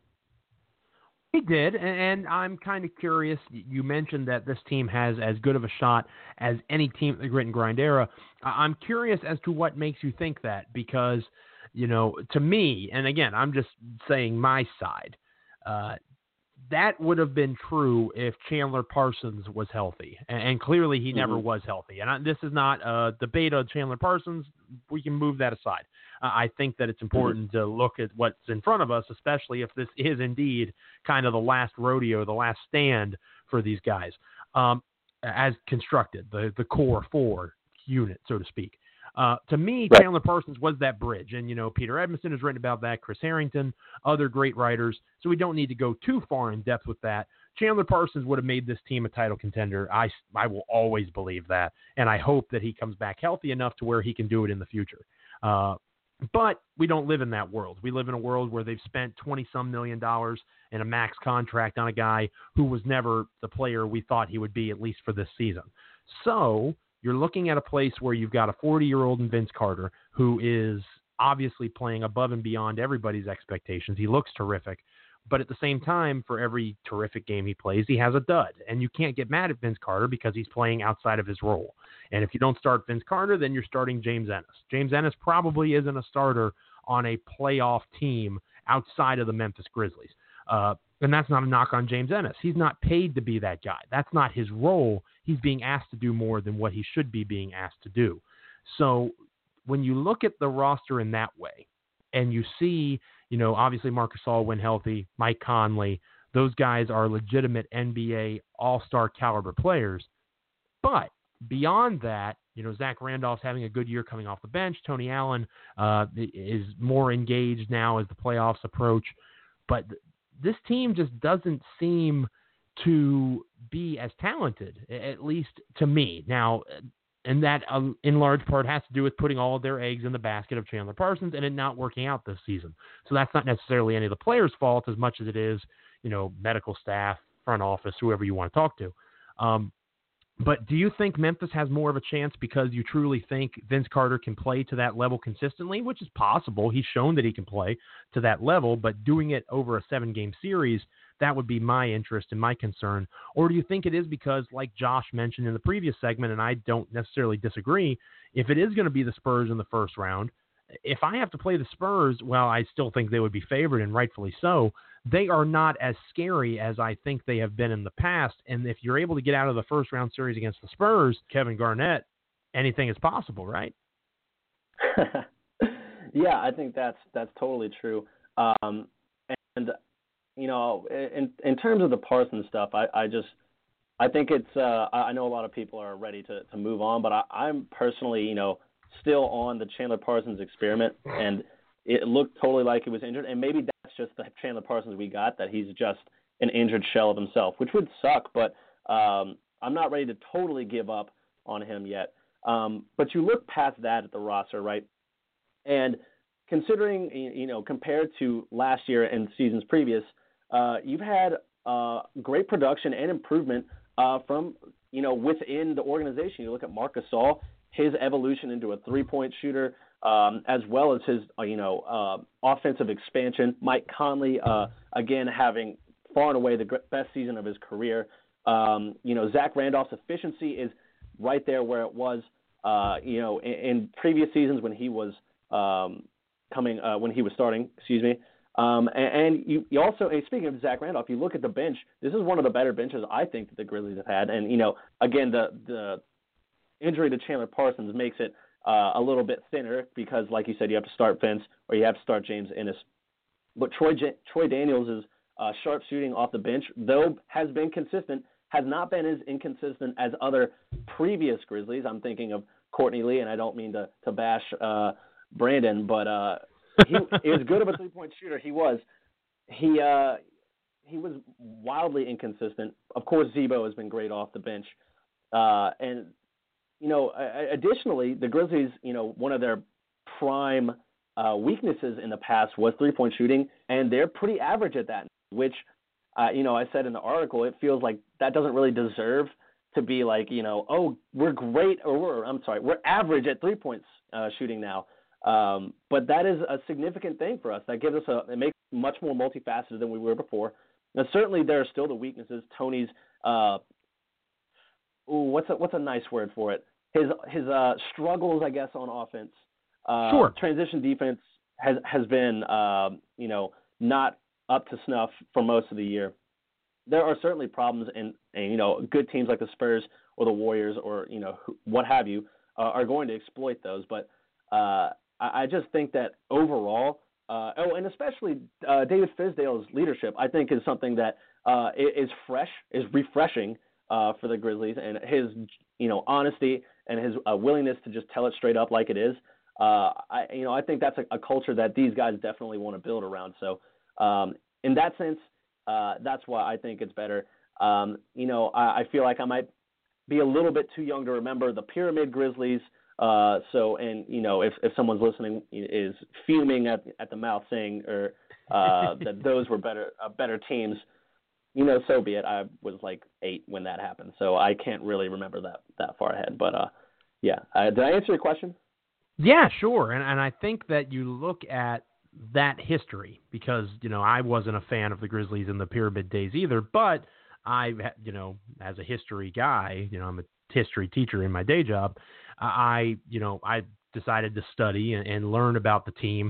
He did, and I'm kind of curious. You mentioned that this team has as good of a shot as any team in the grit and grind era. I'm curious as to what makes you think that, because, you know, to me, and again, I'm just saying my side, uh, that would have been true if Chandler Parsons was healthy, and, and clearly he mm-hmm. never was healthy. And I, this is not a debate on Chandler Parsons. We can move that aside. Uh, I think that it's important mm-hmm. to look at what's in front of us, especially if this is indeed kind of the last rodeo, the last stand for these guys, um, as constructed, the, the core four unit, so to speak. Uh, to me, right. Chandler Parsons was that bridge. And, you know, Peter Edmondson has written about that, Chris Harrington, other great writers. So we don't need to go too far in depth with that. Chandler Parsons would have made this team a title contender. I, I will always believe that. And I hope that he comes back healthy enough to where he can do it in the future. Uh, but we don't live in that world. We live in a world where they've spent twenty-some million dollars in a max contract on a guy who was never the player we thought he would be, at least for this season. So you're looking at a place where you've got a forty-year-old in Vince Carter who is obviously playing above and beyond everybody's expectations. He looks terrific. But at the same time, for every terrific game he plays, he has a dud. And you can't get mad at Vince Carter because he's playing outside of his role. And if you don't start Vince Carter, then you're starting James Ennis. James Ennis probably isn't a starter on a playoff team outside of the Memphis Grizzlies. Uh, and that's not a knock on James Ennis. He's not paid to be that guy. That's not his role. He's being asked to do more than what he should be being asked to do. So when you look at the roster in that way, and you see, you know, obviously Marc Gasol when healthy, Mike Conley, those guys are legitimate N B A all-star caliber players. But beyond that, you know, Zach Randolph's having a good year coming off the bench. Tony Allen uh, is more engaged now as the playoffs approach. But th- this team just doesn't seem to be as talented, at least to me. Now, and that um, in large part has to do with putting all of their eggs in the basket of Chandler Parsons and it not working out this season. So that's not necessarily any of the players' fault as much as it is, you know, medical staff, front office, whoever you want to talk to. Um, but do you think Memphis has more of a chance because you truly think Vince Carter can play to that level consistently, which is possible. He's shown that he can play to that level, but doing it over a seven-game series, that would be my interest and my concern. Or do you think it is because, like Josh mentioned in the previous segment, and I don't necessarily disagree, if it is going to be the Spurs in the first round, if I have to play the Spurs, well, I still think they would be favored, and rightfully so. They are not as scary as I think they have been in the past. And if you're able to get out of the first round series against the Spurs, Kevin Garnett, anything is possible, right? Yeah, I think that's that's totally true. Um, and you know, in in terms of the Parsons stuff, I, I just I think it's uh, I know a lot of people are ready to, to move on, but I, I'm personally, you know, still on the Chandler Parsons experiment, and it looked totally like he was injured, and maybe that's just the Chandler Parsons we got, that he's just an injured shell of himself, which would suck, but um, I'm not ready to totally give up on him yet. Um, but you look past that at the roster, right? And considering, you know, compared to last year and seasons previous, uh, you've had uh, great production and improvement uh, from, you know, within the organization. You look at Marc Gasol, his evolution into a three-point shooter, um, as well as his, uh, you know, uh, offensive expansion. Mike Conley, uh, again, having far and away the best season of his career. Um, you know, Zach Randolph's efficiency is right there where it was, uh, you know, in, in previous seasons when he was um, coming, uh, when he was starting, excuse me. Um, and, and you, you also, and speaking of Zach Randolph, you look at the bench. This is one of the better benches I think that the Grizzlies have had. And, you know, again, the the injury to Chandler Parsons makes it uh, a little bit thinner because, like you said, you have to start Vince or you have to start James Ennis. But Troy J- Troy Daniels' uh, sharp shooting off the bench, though has been consistent, has not been as inconsistent as other previous Grizzlies. I'm thinking of Courtney Lee, and I don't mean to, to bash uh, Brandon, but uh, he, he was good of a three-point shooter. He was. He uh, he was wildly inconsistent. Of course, Zebo has been great off the bench. Uh, and, you know, additionally, the Grizzlies, you know, one of their prime uh, weaknesses in the past was three-point shooting, and they're pretty average at that, which, uh, you know, I said in the article, it feels like that doesn't really deserve to be like, you know, oh, we're great, or we're, I'm sorry, we're average at three points uh, shooting now. Um, but that is a significant thing for us. That gives us a, it makes us much more multifaceted than we were before. Now, certainly there are still the weaknesses. Tony's, uh, ooh, what's a, what's a nice word for it? His his uh, struggles, I guess, on offense. Uh, sure. Transition defense has has been, um, you know, not up to snuff for most of the year. There are certainly problems, and, and you know, good teams like the Spurs or the Warriors or, you know, what have you, uh, are going to exploit those. But uh, I, I just think that overall, uh, oh, and especially uh, David Fizdale's leadership, I think is something that uh, is fresh, is refreshing uh, for the Grizzlies, and his, you know, honesty and his uh, willingness to just tell it straight up like it is. Uh, I, you know, I think that's a, a culture that these guys definitely want to build around. So um, in that sense, uh, that's why I think it's better. Um, you know, I, I feel like I might be a little bit too young to remember the Pyramid Grizzlies. Uh, so, and you know, if, if someone's listening is fuming at at the mouth saying or uh, that those were better uh, better teams, you know, so be it. I was like eight when that happened, so I can't really remember that that far ahead. But uh, yeah, uh, did I answer your question? Yeah, sure. And and I think that you look at that history because, you know, I wasn't a fan of the Grizzlies in the Pyramid days either, but I, you know, as a history guy, you know, I'm a history teacher in my day job. I, you know, I decided to study and, and learn about the team.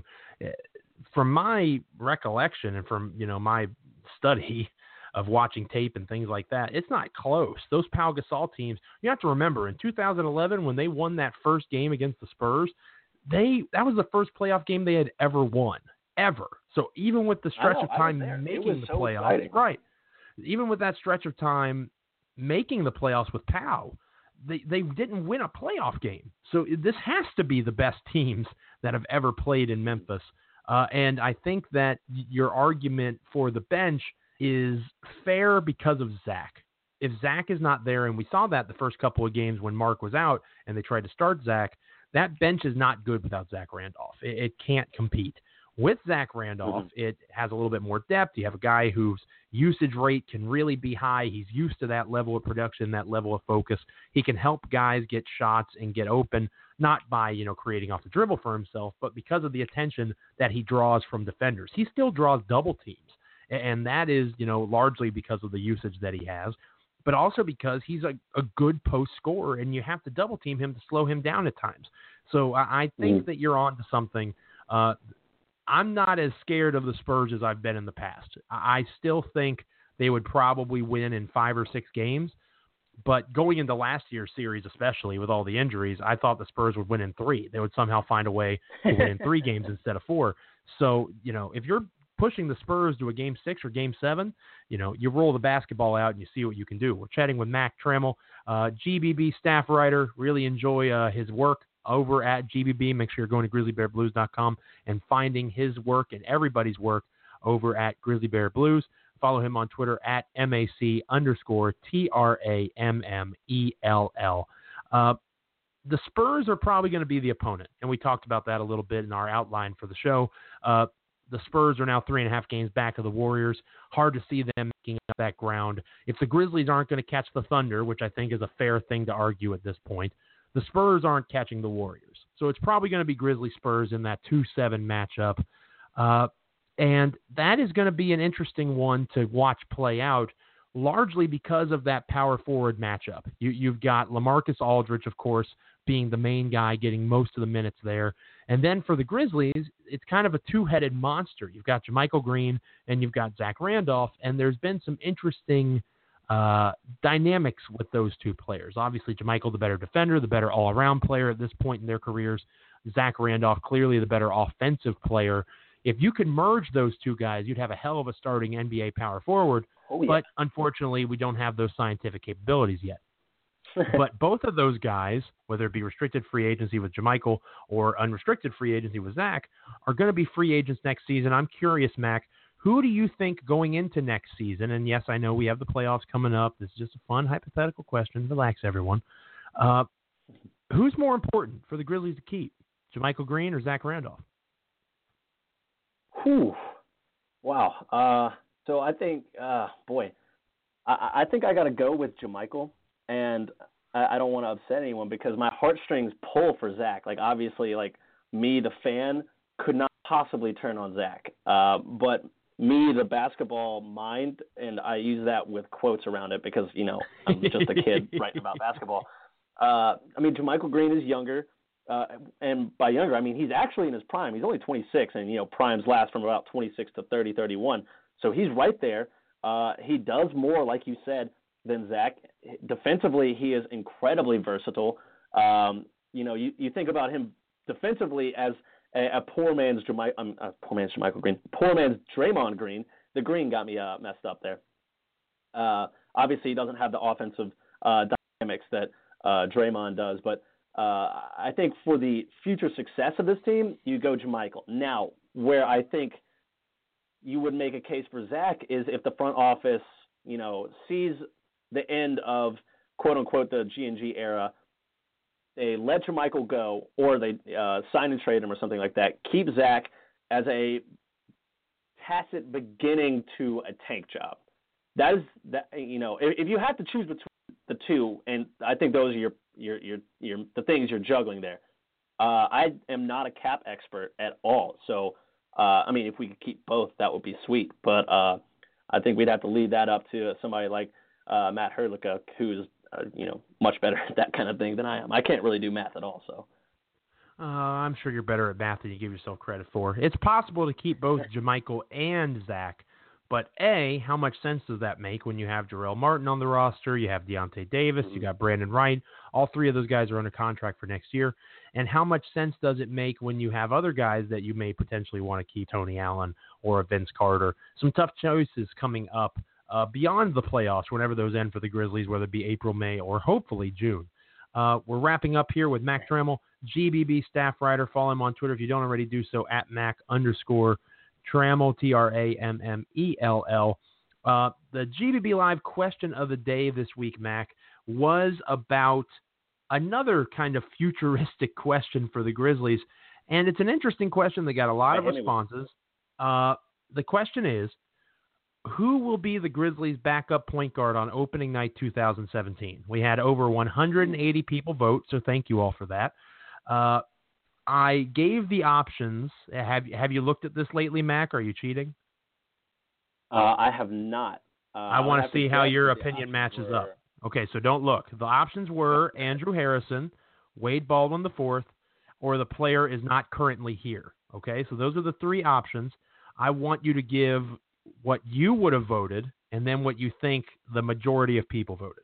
From my recollection and from, you know, my study of watching tape and things like that, it's not close. Those Pau Gasol teams, you have to remember, in two thousand eleven, when they won that first game against the Spurs, they that was the first playoff game they had ever won, ever. So even with the stretch know, of time making the so playoffs, exciting. right, even with that stretch of time making the playoffs with Pau, they, they didn't win a playoff game. So this has to be the best teams that have ever played in Memphis. Uh, and I think that your argument for the bench is fair because of Zach. If Zach is not there, and we saw that the first couple of games when Mark was out and they tried to start Zach, that bench is not good without Zach Randolph. It, it can't compete. With Zach Randolph, mm-hmm. it has a little bit more depth. You have a guy whose usage rate can really be high. He's used to that level of production, that level of focus. He can help guys get shots and get open, not by, you know, creating off the dribble for himself, but because of the attention that he draws from defenders. He still draws double teams, and that is, you know, largely because of the usage that he has, but also because he's a, a good post scorer, and you have to double team him to slow him down at times. So I, I think mm. that you're on to something. Uh, I'm not as scared of the Spurs as I've been in the past. I still think they would probably win in five or six games, but going into last year's series, especially with all the injuries, I thought the Spurs would win in three. They would somehow find a way to win in three games instead of four. So, you know, if you're pushing the Spurs to a game six or game seven, you know, you roll the basketball out and you see what you can do. We're chatting with Mac Trammell, uh, G B B staff writer. Really enjoy uh, his work over at G B B. Make sure you're going to grizzly bear blues dot com and finding his work and everybody's work over at Grizzly Bear Blues. Follow him on Twitter at MAC underscore T R A M M E L L. Uh, the Spurs are probably going to be the opponent, and we talked about that a little bit in our outline for the show. Uh, the Spurs are now three and a half games back of the Warriors. Hard to see them making up that ground. If the Grizzlies aren't going to catch the Thunder, which I think is a fair thing to argue at this point, the Spurs aren't catching the Warriors. So it's probably going to be Grizzly Spurs in that two seven matchup. Uh, and that is going to be an interesting one to watch play out, largely because of that power forward matchup. You, you've got LaMarcus Aldridge, of course, being the main guy, getting most of the minutes there. And then for the Grizzlies, it's kind of a two-headed monster. You've got JaMychal Green and you've got Zach Randolph, and there's been some interesting uh, dynamics with those two players. Obviously, JaMychal, the better defender, the better all-around player at this point in their careers. Zach Randolph, clearly the better offensive player. If you could merge those two guys, you'd have a hell of a starting N B A power forward. Oh, yeah. But unfortunately, we don't have those scientific capabilities yet. But both of those guys, whether it be restricted free agency with JaMychal or unrestricted free agency with Zach, are going to be free agents next season. I'm curious, Mac, who do you think going into next season? And yes, I know we have the playoffs coming up. This is just a fun hypothetical question. Relax, everyone. Uh, who's more important for the Grizzlies to keep, JaMychal Green or Zach Randolph? Whew. Wow. Uh, so I think, uh, boy, I, I think I got to go with JaMychal. and I, I don't want to upset anyone because my heartstrings pull for Zach. Like, obviously, like, me, the fan, could not possibly turn on Zach. Uh, but me, the basketball mind, and I use that with quotes around it because, you know, I'm just a kid writing about basketball. Uh, I mean, JaMychal Green is younger. Uh, and by younger, I mean, he's actually in his prime. He's only twenty-six, and, you know, primes last from about twenty-six to thirty, thirty-one. So he's right there. Uh, he does more, like you said, than Zach. Defensively, he is incredibly versatile. Um, you know, you, you think about him defensively as a, a poor man's JaMychal, um, uh, poor man's JaMychal Green, poor man's Draymond Green. The Green got me uh, messed up there. Uh, obviously, he doesn't have the offensive uh, dynamics that uh, Draymond does, but uh, I think for the future success of this team, you go JaMychal. Now, where I think you would make a case for Zach is if the front office, you know, sees the end of quote unquote the G and G era, they let JaMychal go, or they uh, sign and trade him or something like that. Keep Zach as a tacit beginning to a tank job. That is that you know, if, if you have to choose between the two, and I think those are your your your, your the things you're juggling there. Uh, I am not a cap expert at all, so uh, I mean, if we could keep both, that would be sweet. But uh, I think we'd have to leave that up to somebody like uh, Matt Hrdlicka, who's uh, you know much better at that kind of thing than I am. I can't really do math at all, so. Uh, I'm sure you're better at math than you give yourself credit for. It's possible to keep both JaMychal and Zach, but A, how much sense does that make when you have Jarrell Martin on the roster, you have Deontay Davis, you got Brandon Wright, all three of those guys are under contract for next year, and how much sense does it make when you have other guys that you may potentially want to keep, Tony Allen or Vince Carter? Some tough choices coming up uh, beyond the playoffs, whenever those end for the Grizzlies, whether it be April, May, or hopefully June. Uh, we're wrapping up here with Mac Trammell, G B B staff writer. Follow him on Twitter if you don't already do so, at Mac underscore Trammell, T R A M M E L L. Uh, the G B B Live question of the day this week, Mac, was about another kind of futuristic question for the Grizzlies. And it's an interesting question that got a lot of responses. Uh, the question is, who will be the Grizzlies' backup point guard on opening night two thousand seventeen? We had over one hundred eighty people vote, so thank you all for that. Uh, I gave the options. Have Have you looked at this lately, Mac? Are you cheating? Uh, I have not. Uh, I want to see how your opinion matches were... up. Okay, so don't look. The options were Andrew Harrison, Wade Baldwin the fourth, or the player is not currently here. Okay, so those are the three options. I want you to give what you would have voted, and then what you think the majority of people voted.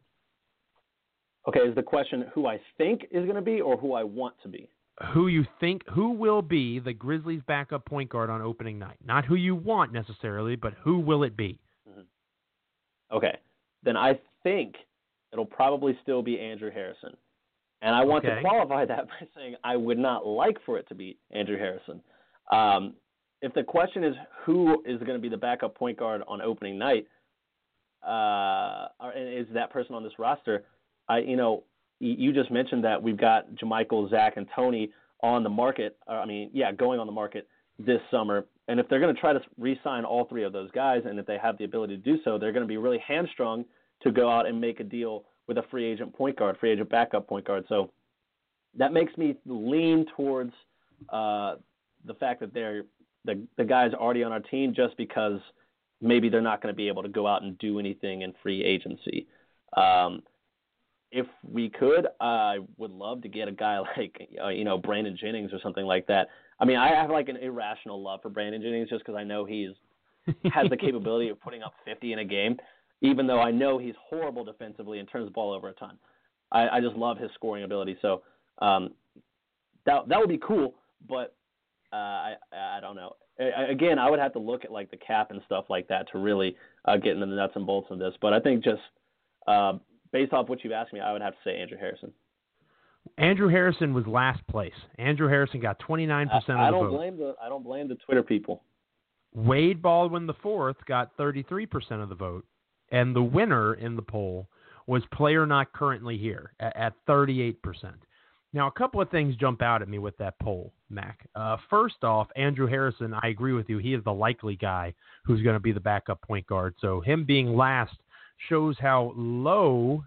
Okay, is the question who I think is going to be or who I want to be? Who you think, who will be the Grizzlies' backup point guard on opening night? Not who you want necessarily, but who will it be? Mm-hmm. Okay, then I think it'll probably still be Andrew Harrison. And I want okay. to qualify that by saying I would not like for it to be Andrew Harrison. Um, if the question is who is going to be the backup point guard on opening night, uh, or is that person on this roster, I, you know, you just mentioned that we've got JaMychal, Zach, and Tony on the market. Uh, I mean, yeah, going on the market this summer. And if they're going to try to re-sign all three of those guys, and if they have the ability to do so, they're going to be really hamstrung to go out and make a deal with a free agent point guard, free agent backup point guard. So that makes me lean towards uh, the fact that they're the the guys already on our team, just because maybe they're not going to be able to go out and do anything in free agency. Um, if we could, I would love to get a guy like uh, you know Brandon Jennings or something like that. I mean, I have like an irrational love for Brandon Jennings just because I know he's has the capability of putting up fifty in a game, even though I know he's horrible defensively and turns the ball over a ton. I, I just love his scoring ability. So um, that that would be cool, but uh, I I don't know. I, again, I would have to look at like the cap and stuff like that to really uh, get into the nuts and bolts of this. But I think just uh, based off what you've asked me, I would have to say Andrew Harrison. Andrew Harrison was last place. Andrew Harrison got twenty-nine percent I, of the I don't vote. blame the I don't blame the Twitter people. Wade Baldwin the fourth got thirty-three percent of the vote, and the winner in the poll was player not currently here at, at thirty-eight percent. Now, a couple of things jump out at me with that poll, Mac. Uh, first off, Andrew Harrison, I agree with you. He is the likely guy who's going to be the backup point guard. So him being last shows how low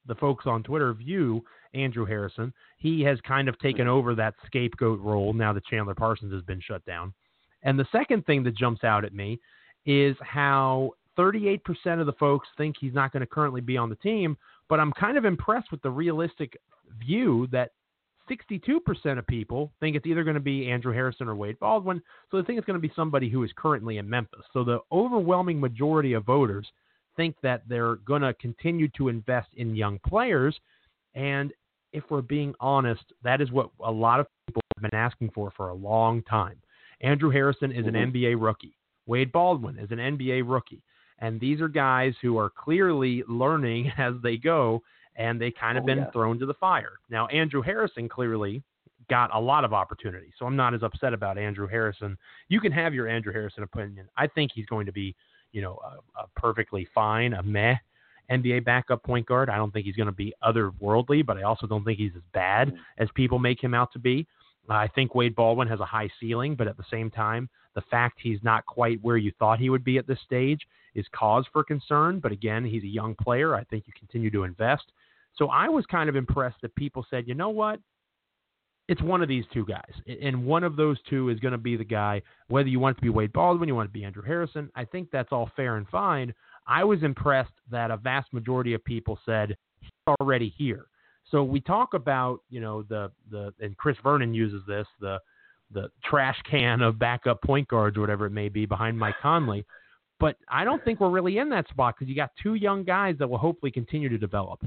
the folks on Twitter view Andrew Harrison. He has kind of taken over that scapegoat role now that Chandler Parsons has been shut down. And the second thing that jumps out at me is how thirty-eight percent of the folks think he's not going to currently be on the team, but I'm kind of impressed with the realistic view that sixty-two percent of people think it's either going to be Andrew Harrison or Wade Baldwin, so they think it's going to be somebody who is currently in Memphis. So the overwhelming majority of voters think that they're going to continue to invest in young players, and if we're being honest, that is what a lot of people have been asking for for a long time. Andrew Harrison is an N B A rookie. Wade Baldwin is an N B A rookie. And these are guys who are clearly learning as they go, and they kind of oh, been yeah. thrown to the fire. Now, Andrew Harrison clearly got a lot of opportunity, so I'm not as upset about Andrew Harrison. You can have your Andrew Harrison opinion. I think he's going to be, you know, a, a perfectly fine, a meh N B A backup point guard. I don't think he's going to be otherworldly, but I also don't think he's as bad as people make him out to be. I think Wade Baldwin has a high ceiling, but at the same time, the fact he's not quite where you thought he would be at this stage is cause for concern. But again, he's a young player. I think you continue to invest. So I was kind of impressed that people said, you know what? It's one of these two guys. And one of those two is going to be the guy, whether you want it to be Wade Baldwin, you want it to be Andrew Harrison. I think that's all fair and fine. I was impressed that a vast majority of people said he's already here. So we talk about, you know, the, the, and Chris Vernon uses this, the, the trash can of backup point guards or whatever it may be behind Mike Conley. But I don't think we're really in that spot because you got two young guys that will hopefully continue to develop.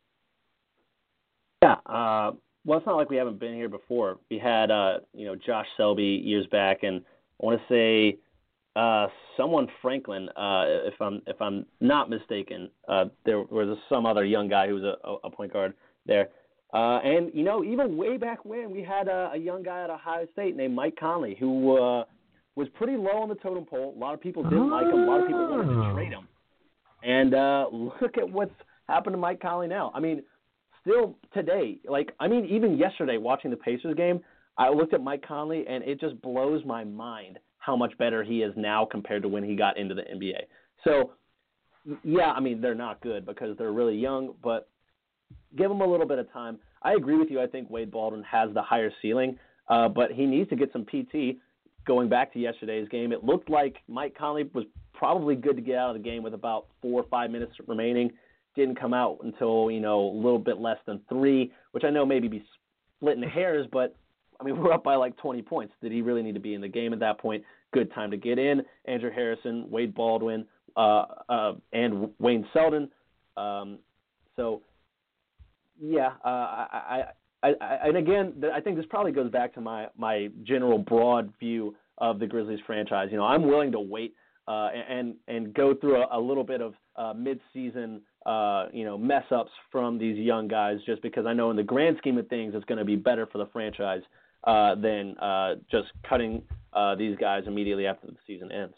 Yeah. Uh, well, it's not like we haven't been here before. We had, uh, you know, Josh Selby years back, and I want to say uh, someone Franklin, uh, if I'm if I'm not mistaken, uh, there was some other young guy who was a, a point guard there. Uh, and, you know, even way back when, we had a, a young guy at Ohio State named Mike Conley who uh, was pretty low on the totem pole. A lot of people didn't oh. like him. A lot of people wanted to trade him. And uh, look at what's happened to Mike Conley now. I mean, still today, like, I mean, even yesterday watching the Pacers game, I looked at Mike Conley, and it just blows my mind how much better he is now compared to when he got into the N B A. So, yeah, I mean, they're not good because they're really young, but give him a little bit of time. I agree with you. I think Wade Baldwin has the higher ceiling, uh, but he needs to get some P T. Going back to yesterday's game, it looked like Mike Conley was probably good to get out of the game with about four or five minutes remaining. Didn't come out until, you know, a little bit less than three, which I know maybe be splitting hairs, but, I mean, we're up by like twenty points. Did he really need to be in the game at that point? Good time to get in. Andrew Harrison, Wade Baldwin, uh, uh, and Wayne Selden. Um, so, yeah, uh, I, I, I, and again, I think this probably goes back to my, my general broad view of the Grizzlies franchise. You know, I'm willing to wait uh, and and go through a, a little bit of uh, mid-season, uh, you know, mess-ups from these young guys just because I know in the grand scheme of things it's going to be better for the franchise uh, than uh, just cutting uh, these guys immediately after the season ends.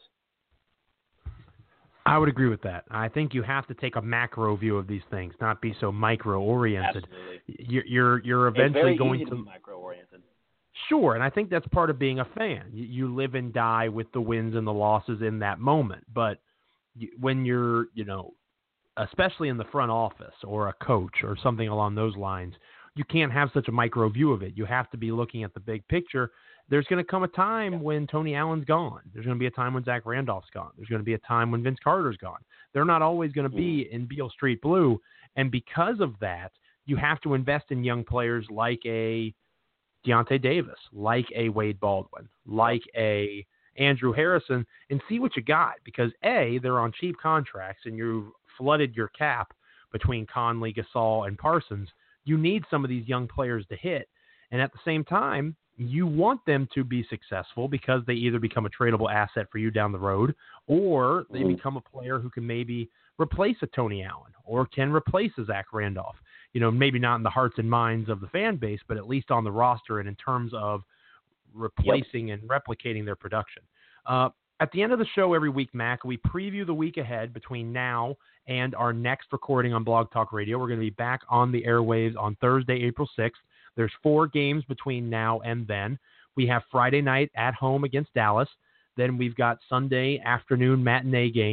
I would agree with that. I think you have to take a macro view of these things, not be so micro-oriented. Absolutely. You're you're, you're eventually it's very going easy to, to be micro-oriented. Sure, and I think that's part of being a fan. You, you live and die with the wins and the losses in that moment. But you, when you're, you know, especially in the front office or a coach or something along those lines, you can't have such a micro view of it. You have to be looking at the big picture. There's going to come a time yeah. when Tony Allen's gone. There's going to be a time when Zach Randolph's gone. There's going to be a time when Vince Carter's gone. They're not always going to be in Beale Street Blue. And because of that, you have to invest in young players like a Deontay Davis, like a Wade Baldwin, like a Andrew Harrison, and see what you got. Because, A, they're on cheap contracts, and you've flooded your cap between Conley, Gasol, and Parsons. You need some of these young players to hit. And at the same time, you want them to be successful because they either become a tradable asset for you down the road or they mm. become a player who can maybe replace a Tony Allen or can replace a Zach Randolph. You know, maybe not in the hearts and minds of the fan base, but at least on the roster and in terms of replacing yep. and replicating their production. Uh, at the end of the show every week, Mac, we preview the week ahead between now and our next recording on Blog Talk Radio. We're going to be back on the airwaves on Thursday, April sixth. There's four games between now and then. We have Friday night at home against Dallas. Then we've got Sunday afternoon matinee game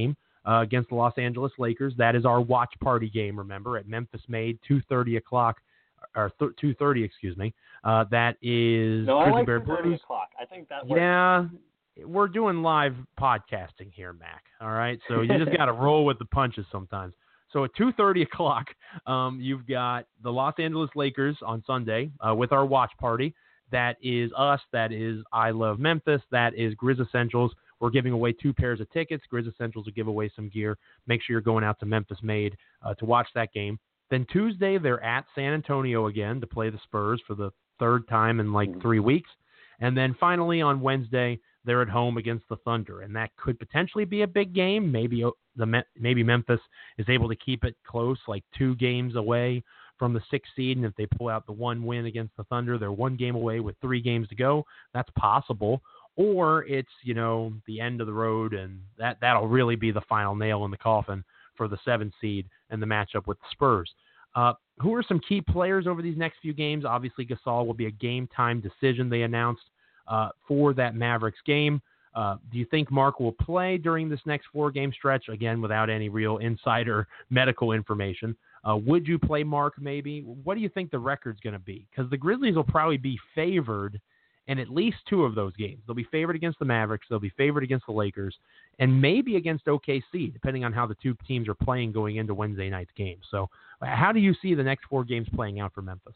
uh, against the Los Angeles Lakers. That is our watch party game, remember, at Memphis Made, two thirty o'clock, or th- two thirty, excuse me. Uh, that is no, Grizzly I like Bear two thirty Blues. o'clock. I think that works. Yeah, we're doing live podcasting here, Mac, all right? So you just got to roll with the punches sometimes. So at two thirty o'clock, um, you've got the Los Angeles Lakers on Sunday uh, with our watch party. That is us. That is I Love Memphis. That is Grizz Essentials. We're giving away two pairs of tickets. Grizz Essentials will give away some gear. Make sure you're going out to Memphis Made uh, to watch that game. Then Tuesday, they're at San Antonio again to play the Spurs for the third time in like three weeks. And then finally on Wednesday, they're at home against the Thunder. And that could potentially be a big game. Maybe the maybe Memphis is able to keep it close, like two games away from the sixth seed. And if they pull out the one win against the Thunder, they're one game away with three games to go. That's possible. Or it's, you know, the end of the road, and that, that'll really be the final nail in the coffin for the seventh seed and the matchup with the Spurs. Uh, who are some key players over these next few games? Obviously, Gasol will be a game-time decision they announced uh, for that Mavericks game. Uh, do you think Mark will play during this next four-game stretch? Again, without any real insider medical information. Uh, would you play Mark maybe? What do you think the record's going to be? Because the Grizzlies will probably be favored in at least two of those games. They'll be favored against the Mavericks. They'll be favored against the Lakers, and maybe against O K C, depending on how the two teams are playing going into Wednesday night's game. So how do you see the next four games playing out for Memphis?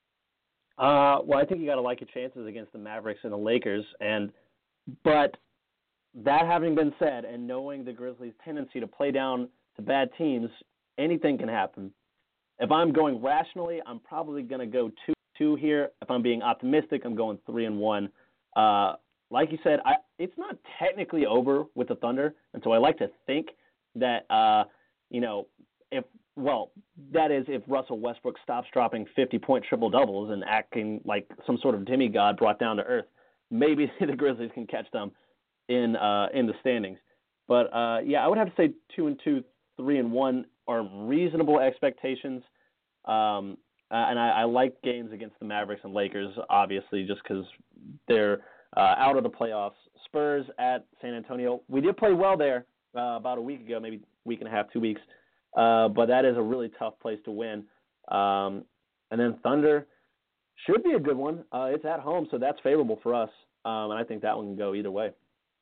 Uh, well, I think you got to like your chances against the Mavericks and the Lakers. And but that having been said, and knowing the Grizzlies' tendency to play down to bad teams, anything can happen. If I'm going rationally, I'm probably going to go two. Two here. If I'm being optimistic, I'm going three and one. Uh, like you said, I, it's not technically over with the Thunder, and so I like to think that uh, you know, if well, that is if Russell Westbrook stops dropping fifty-point triple doubles and acting like some sort of demigod brought down to earth, maybe the Grizzlies can catch them in uh, in the standings. But uh, yeah, I would have to say two and two, three and one are reasonable expectations. Um, Uh, and I, I like games against the Mavericks and Lakers, obviously, just because they're uh, out of the playoffs. Spurs at San Antonio. We did play well there uh, about a week ago, maybe a week and a half, two weeks. Uh, but that is a really tough place to win. Um, and then Thunder should be a good one. Uh, it's at home, so that's favorable for us. Um, and I think that one can go either way.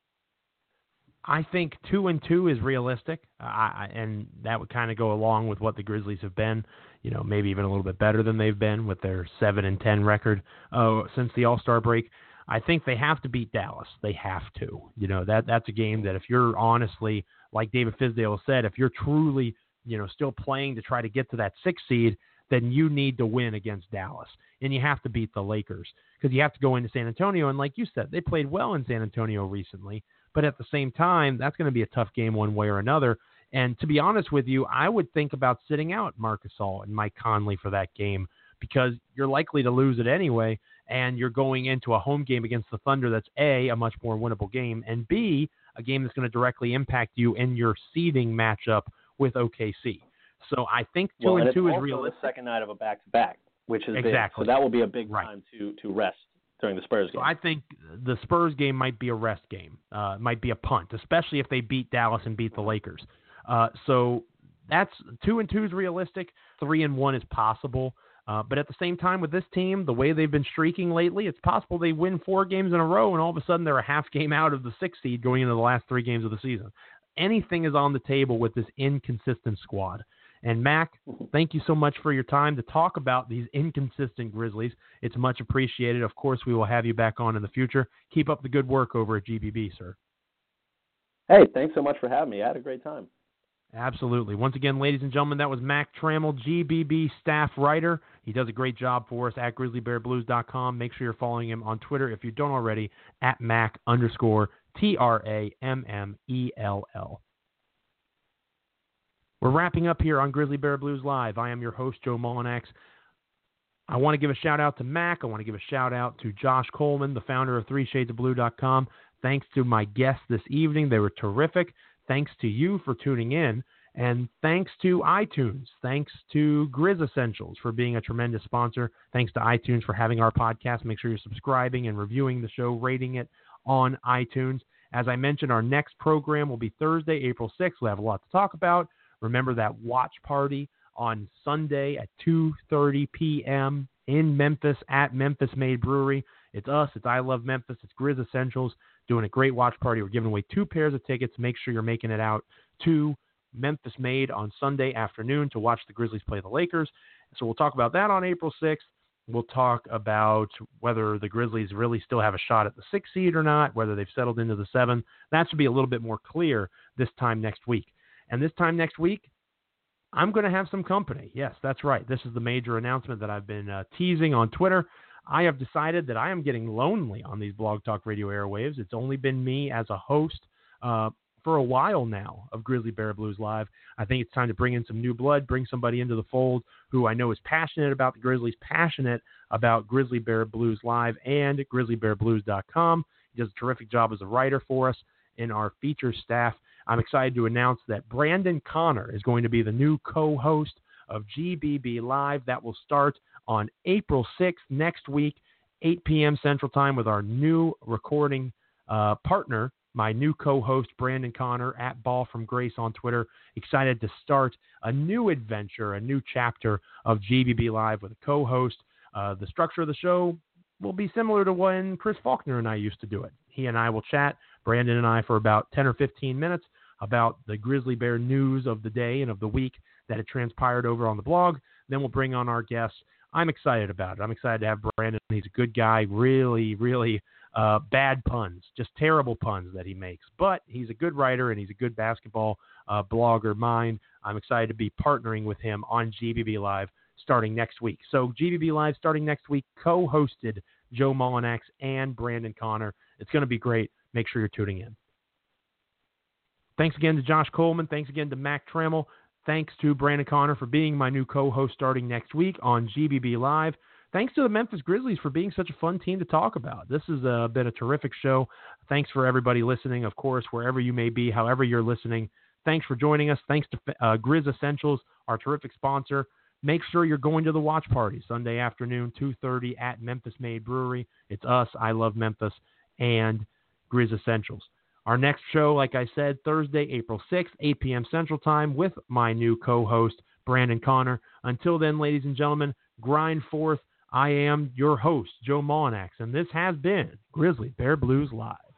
I think two and two is realistic, uh, I, and that would kind of go along with what the Grizzlies have been. You know, maybe even a little bit better than they've been with their seven and ten record uh, since the All-Star break. I think they have to beat Dallas. They have to. You know, that that's a game that if you're honestly, like David Fizdale said, if you're truly, you know, still playing to try to get to that sixth seed, then you need to win against Dallas. And you have to beat the Lakers because you have to go into San Antonio. And like you said, they played well in San Antonio recently. But at the same time, that's going to be a tough game one way or another. And to be honest with you, I would think about sitting out Marc Gasol and Mike Conley for that game because you're likely to lose it anyway, and you're going into a home game against the Thunder that's A, a much more winnable game, and B, a game that's going to directly impact you in your seeding matchup with O K C. So I think two well, and, and two it's is also realistic. The second night of a back-to-back, which is exactly. big. So that will be a big right. time to, to rest during the Spurs game. So I think the Spurs game might be a rest game, uh, might be a punt, especially if they beat Dallas and beat the Lakers. Uh, so that's two and two is realistic. Three and one is possible. Uh, but at the same time, with this team, the way they've been streaking lately, it's possible they win four games in a row, and all of a sudden they're a half game out of the sixth seed going into the last three games of the season. Anything is on the table with this inconsistent squad. And Mac, thank you so much for your time to talk about these inconsistent Grizzlies. It's much appreciated. Of course, we will have you back on in the future. Keep up the good work over at G B B, sir. Hey, thanks so much for having me. I had a great time. Absolutely. Once again, ladies and gentlemen, that was Mac Trammell, G B B staff writer. He does a great job for us at grizzly bear blues dot com. Make sure you're following him on Twitter if you don't already, at Mac underscore T R A M M E L L. We're wrapping up here on Grizzly Bear Blues Live. I am your host, Joe Mullinax. I want to give a shout-out to Mac. I want to give a shout-out to Josh Coleman, the founder of three shades of blue dot com. Thanks to my guests this evening. They were terrific. Thanks to you for tuning in. And thanks to iTunes. Thanks to Grizz Essentials for being a tremendous sponsor. Thanks to iTunes for having our podcast. Make sure you're subscribing and reviewing the show, rating it on iTunes. As I mentioned, our next program will be Thursday, April sixth. We'll have a lot to talk about. Remember that watch party on Sunday at two thirty p.m. in Memphis at Memphis Made Brewery. It's us. It's I Love Memphis. It's Grizz Essentials doing a great watch party. We're giving away two pairs of tickets. Make sure you're making it out to Memphis Made on Sunday afternoon to watch the Grizzlies play the Lakers. So we'll talk about that on April sixth. We'll talk about whether the Grizzlies really still have a shot at the sixth seed or not, whether they've settled into the seven. That should be a little bit more clear this time next week. And this time next week, I'm going to have some company. Yes, that's right. This is the major announcement that I've been uh, teasing on Twitter. I have decided that I am getting lonely on these Blog Talk Radio airwaves. It's only been me as a host uh, for a while now of Grizzly Bear Blues Live. I think it's time to bring in some new blood, bring somebody into the fold who I know is passionate about the Grizzlies, passionate about Grizzly Bear Blues Live and grizzly bear blues dot com. He does a terrific job as a writer for us in our feature staff. I'm excited to announce that Brandon Connor is going to be the new co-host of G B B Live. That will start on April sixth next week, eight p.m. Central Time, with our new recording uh, partner, my new co-host, Brandon Connor, at Ball from Grace on Twitter. Excited to start a new adventure, a new chapter of G B B Live with a co-host. Uh, the structure of the show will be similar to when Chris Faulkner and I used to do it. He and I will chat, Brandon and I, for about ten or fifteen minutes about the Grizzly Bear news of the day and of the week that had transpired over on the blog. Then we'll bring on our guests. I'm excited about it. I'm excited to have Brandon. He's a good guy, really, really uh, bad puns, just terrible puns that he makes. But he's a good writer and he's a good basketball uh, blogger mind. I'm excited to be partnering with him on G B B Live starting next week. So G B B Live starting next week, co-hosted Joe Mullinax and Brandon Connor. It's going to be great. Make sure you're tuning in. Thanks again to Josh Coleman. Thanks again to Mac Trammell. Thanks to Brandon Connor for being my new co-host starting next week on G B B Live. Thanks to the Memphis Grizzlies for being such a fun team to talk about. This has uh, been a terrific show. Thanks for everybody listening, of course, wherever you may be, however you're listening. Thanks for joining us. Thanks to uh, Grizz Essentials, our terrific sponsor. Make sure you're going to the watch party Sunday afternoon, two thirty at Memphis Made Brewery. It's us, I Love Memphis, and Grizz Essentials. Our next show, like I said, Thursday, April sixth, eight p.m. Central Time, with my new co-host, Brandon Connor. Until then, ladies and gentlemen, grind forth. I am your host, Joe Mullinax, and this has been Grizzly Bear Blues Live.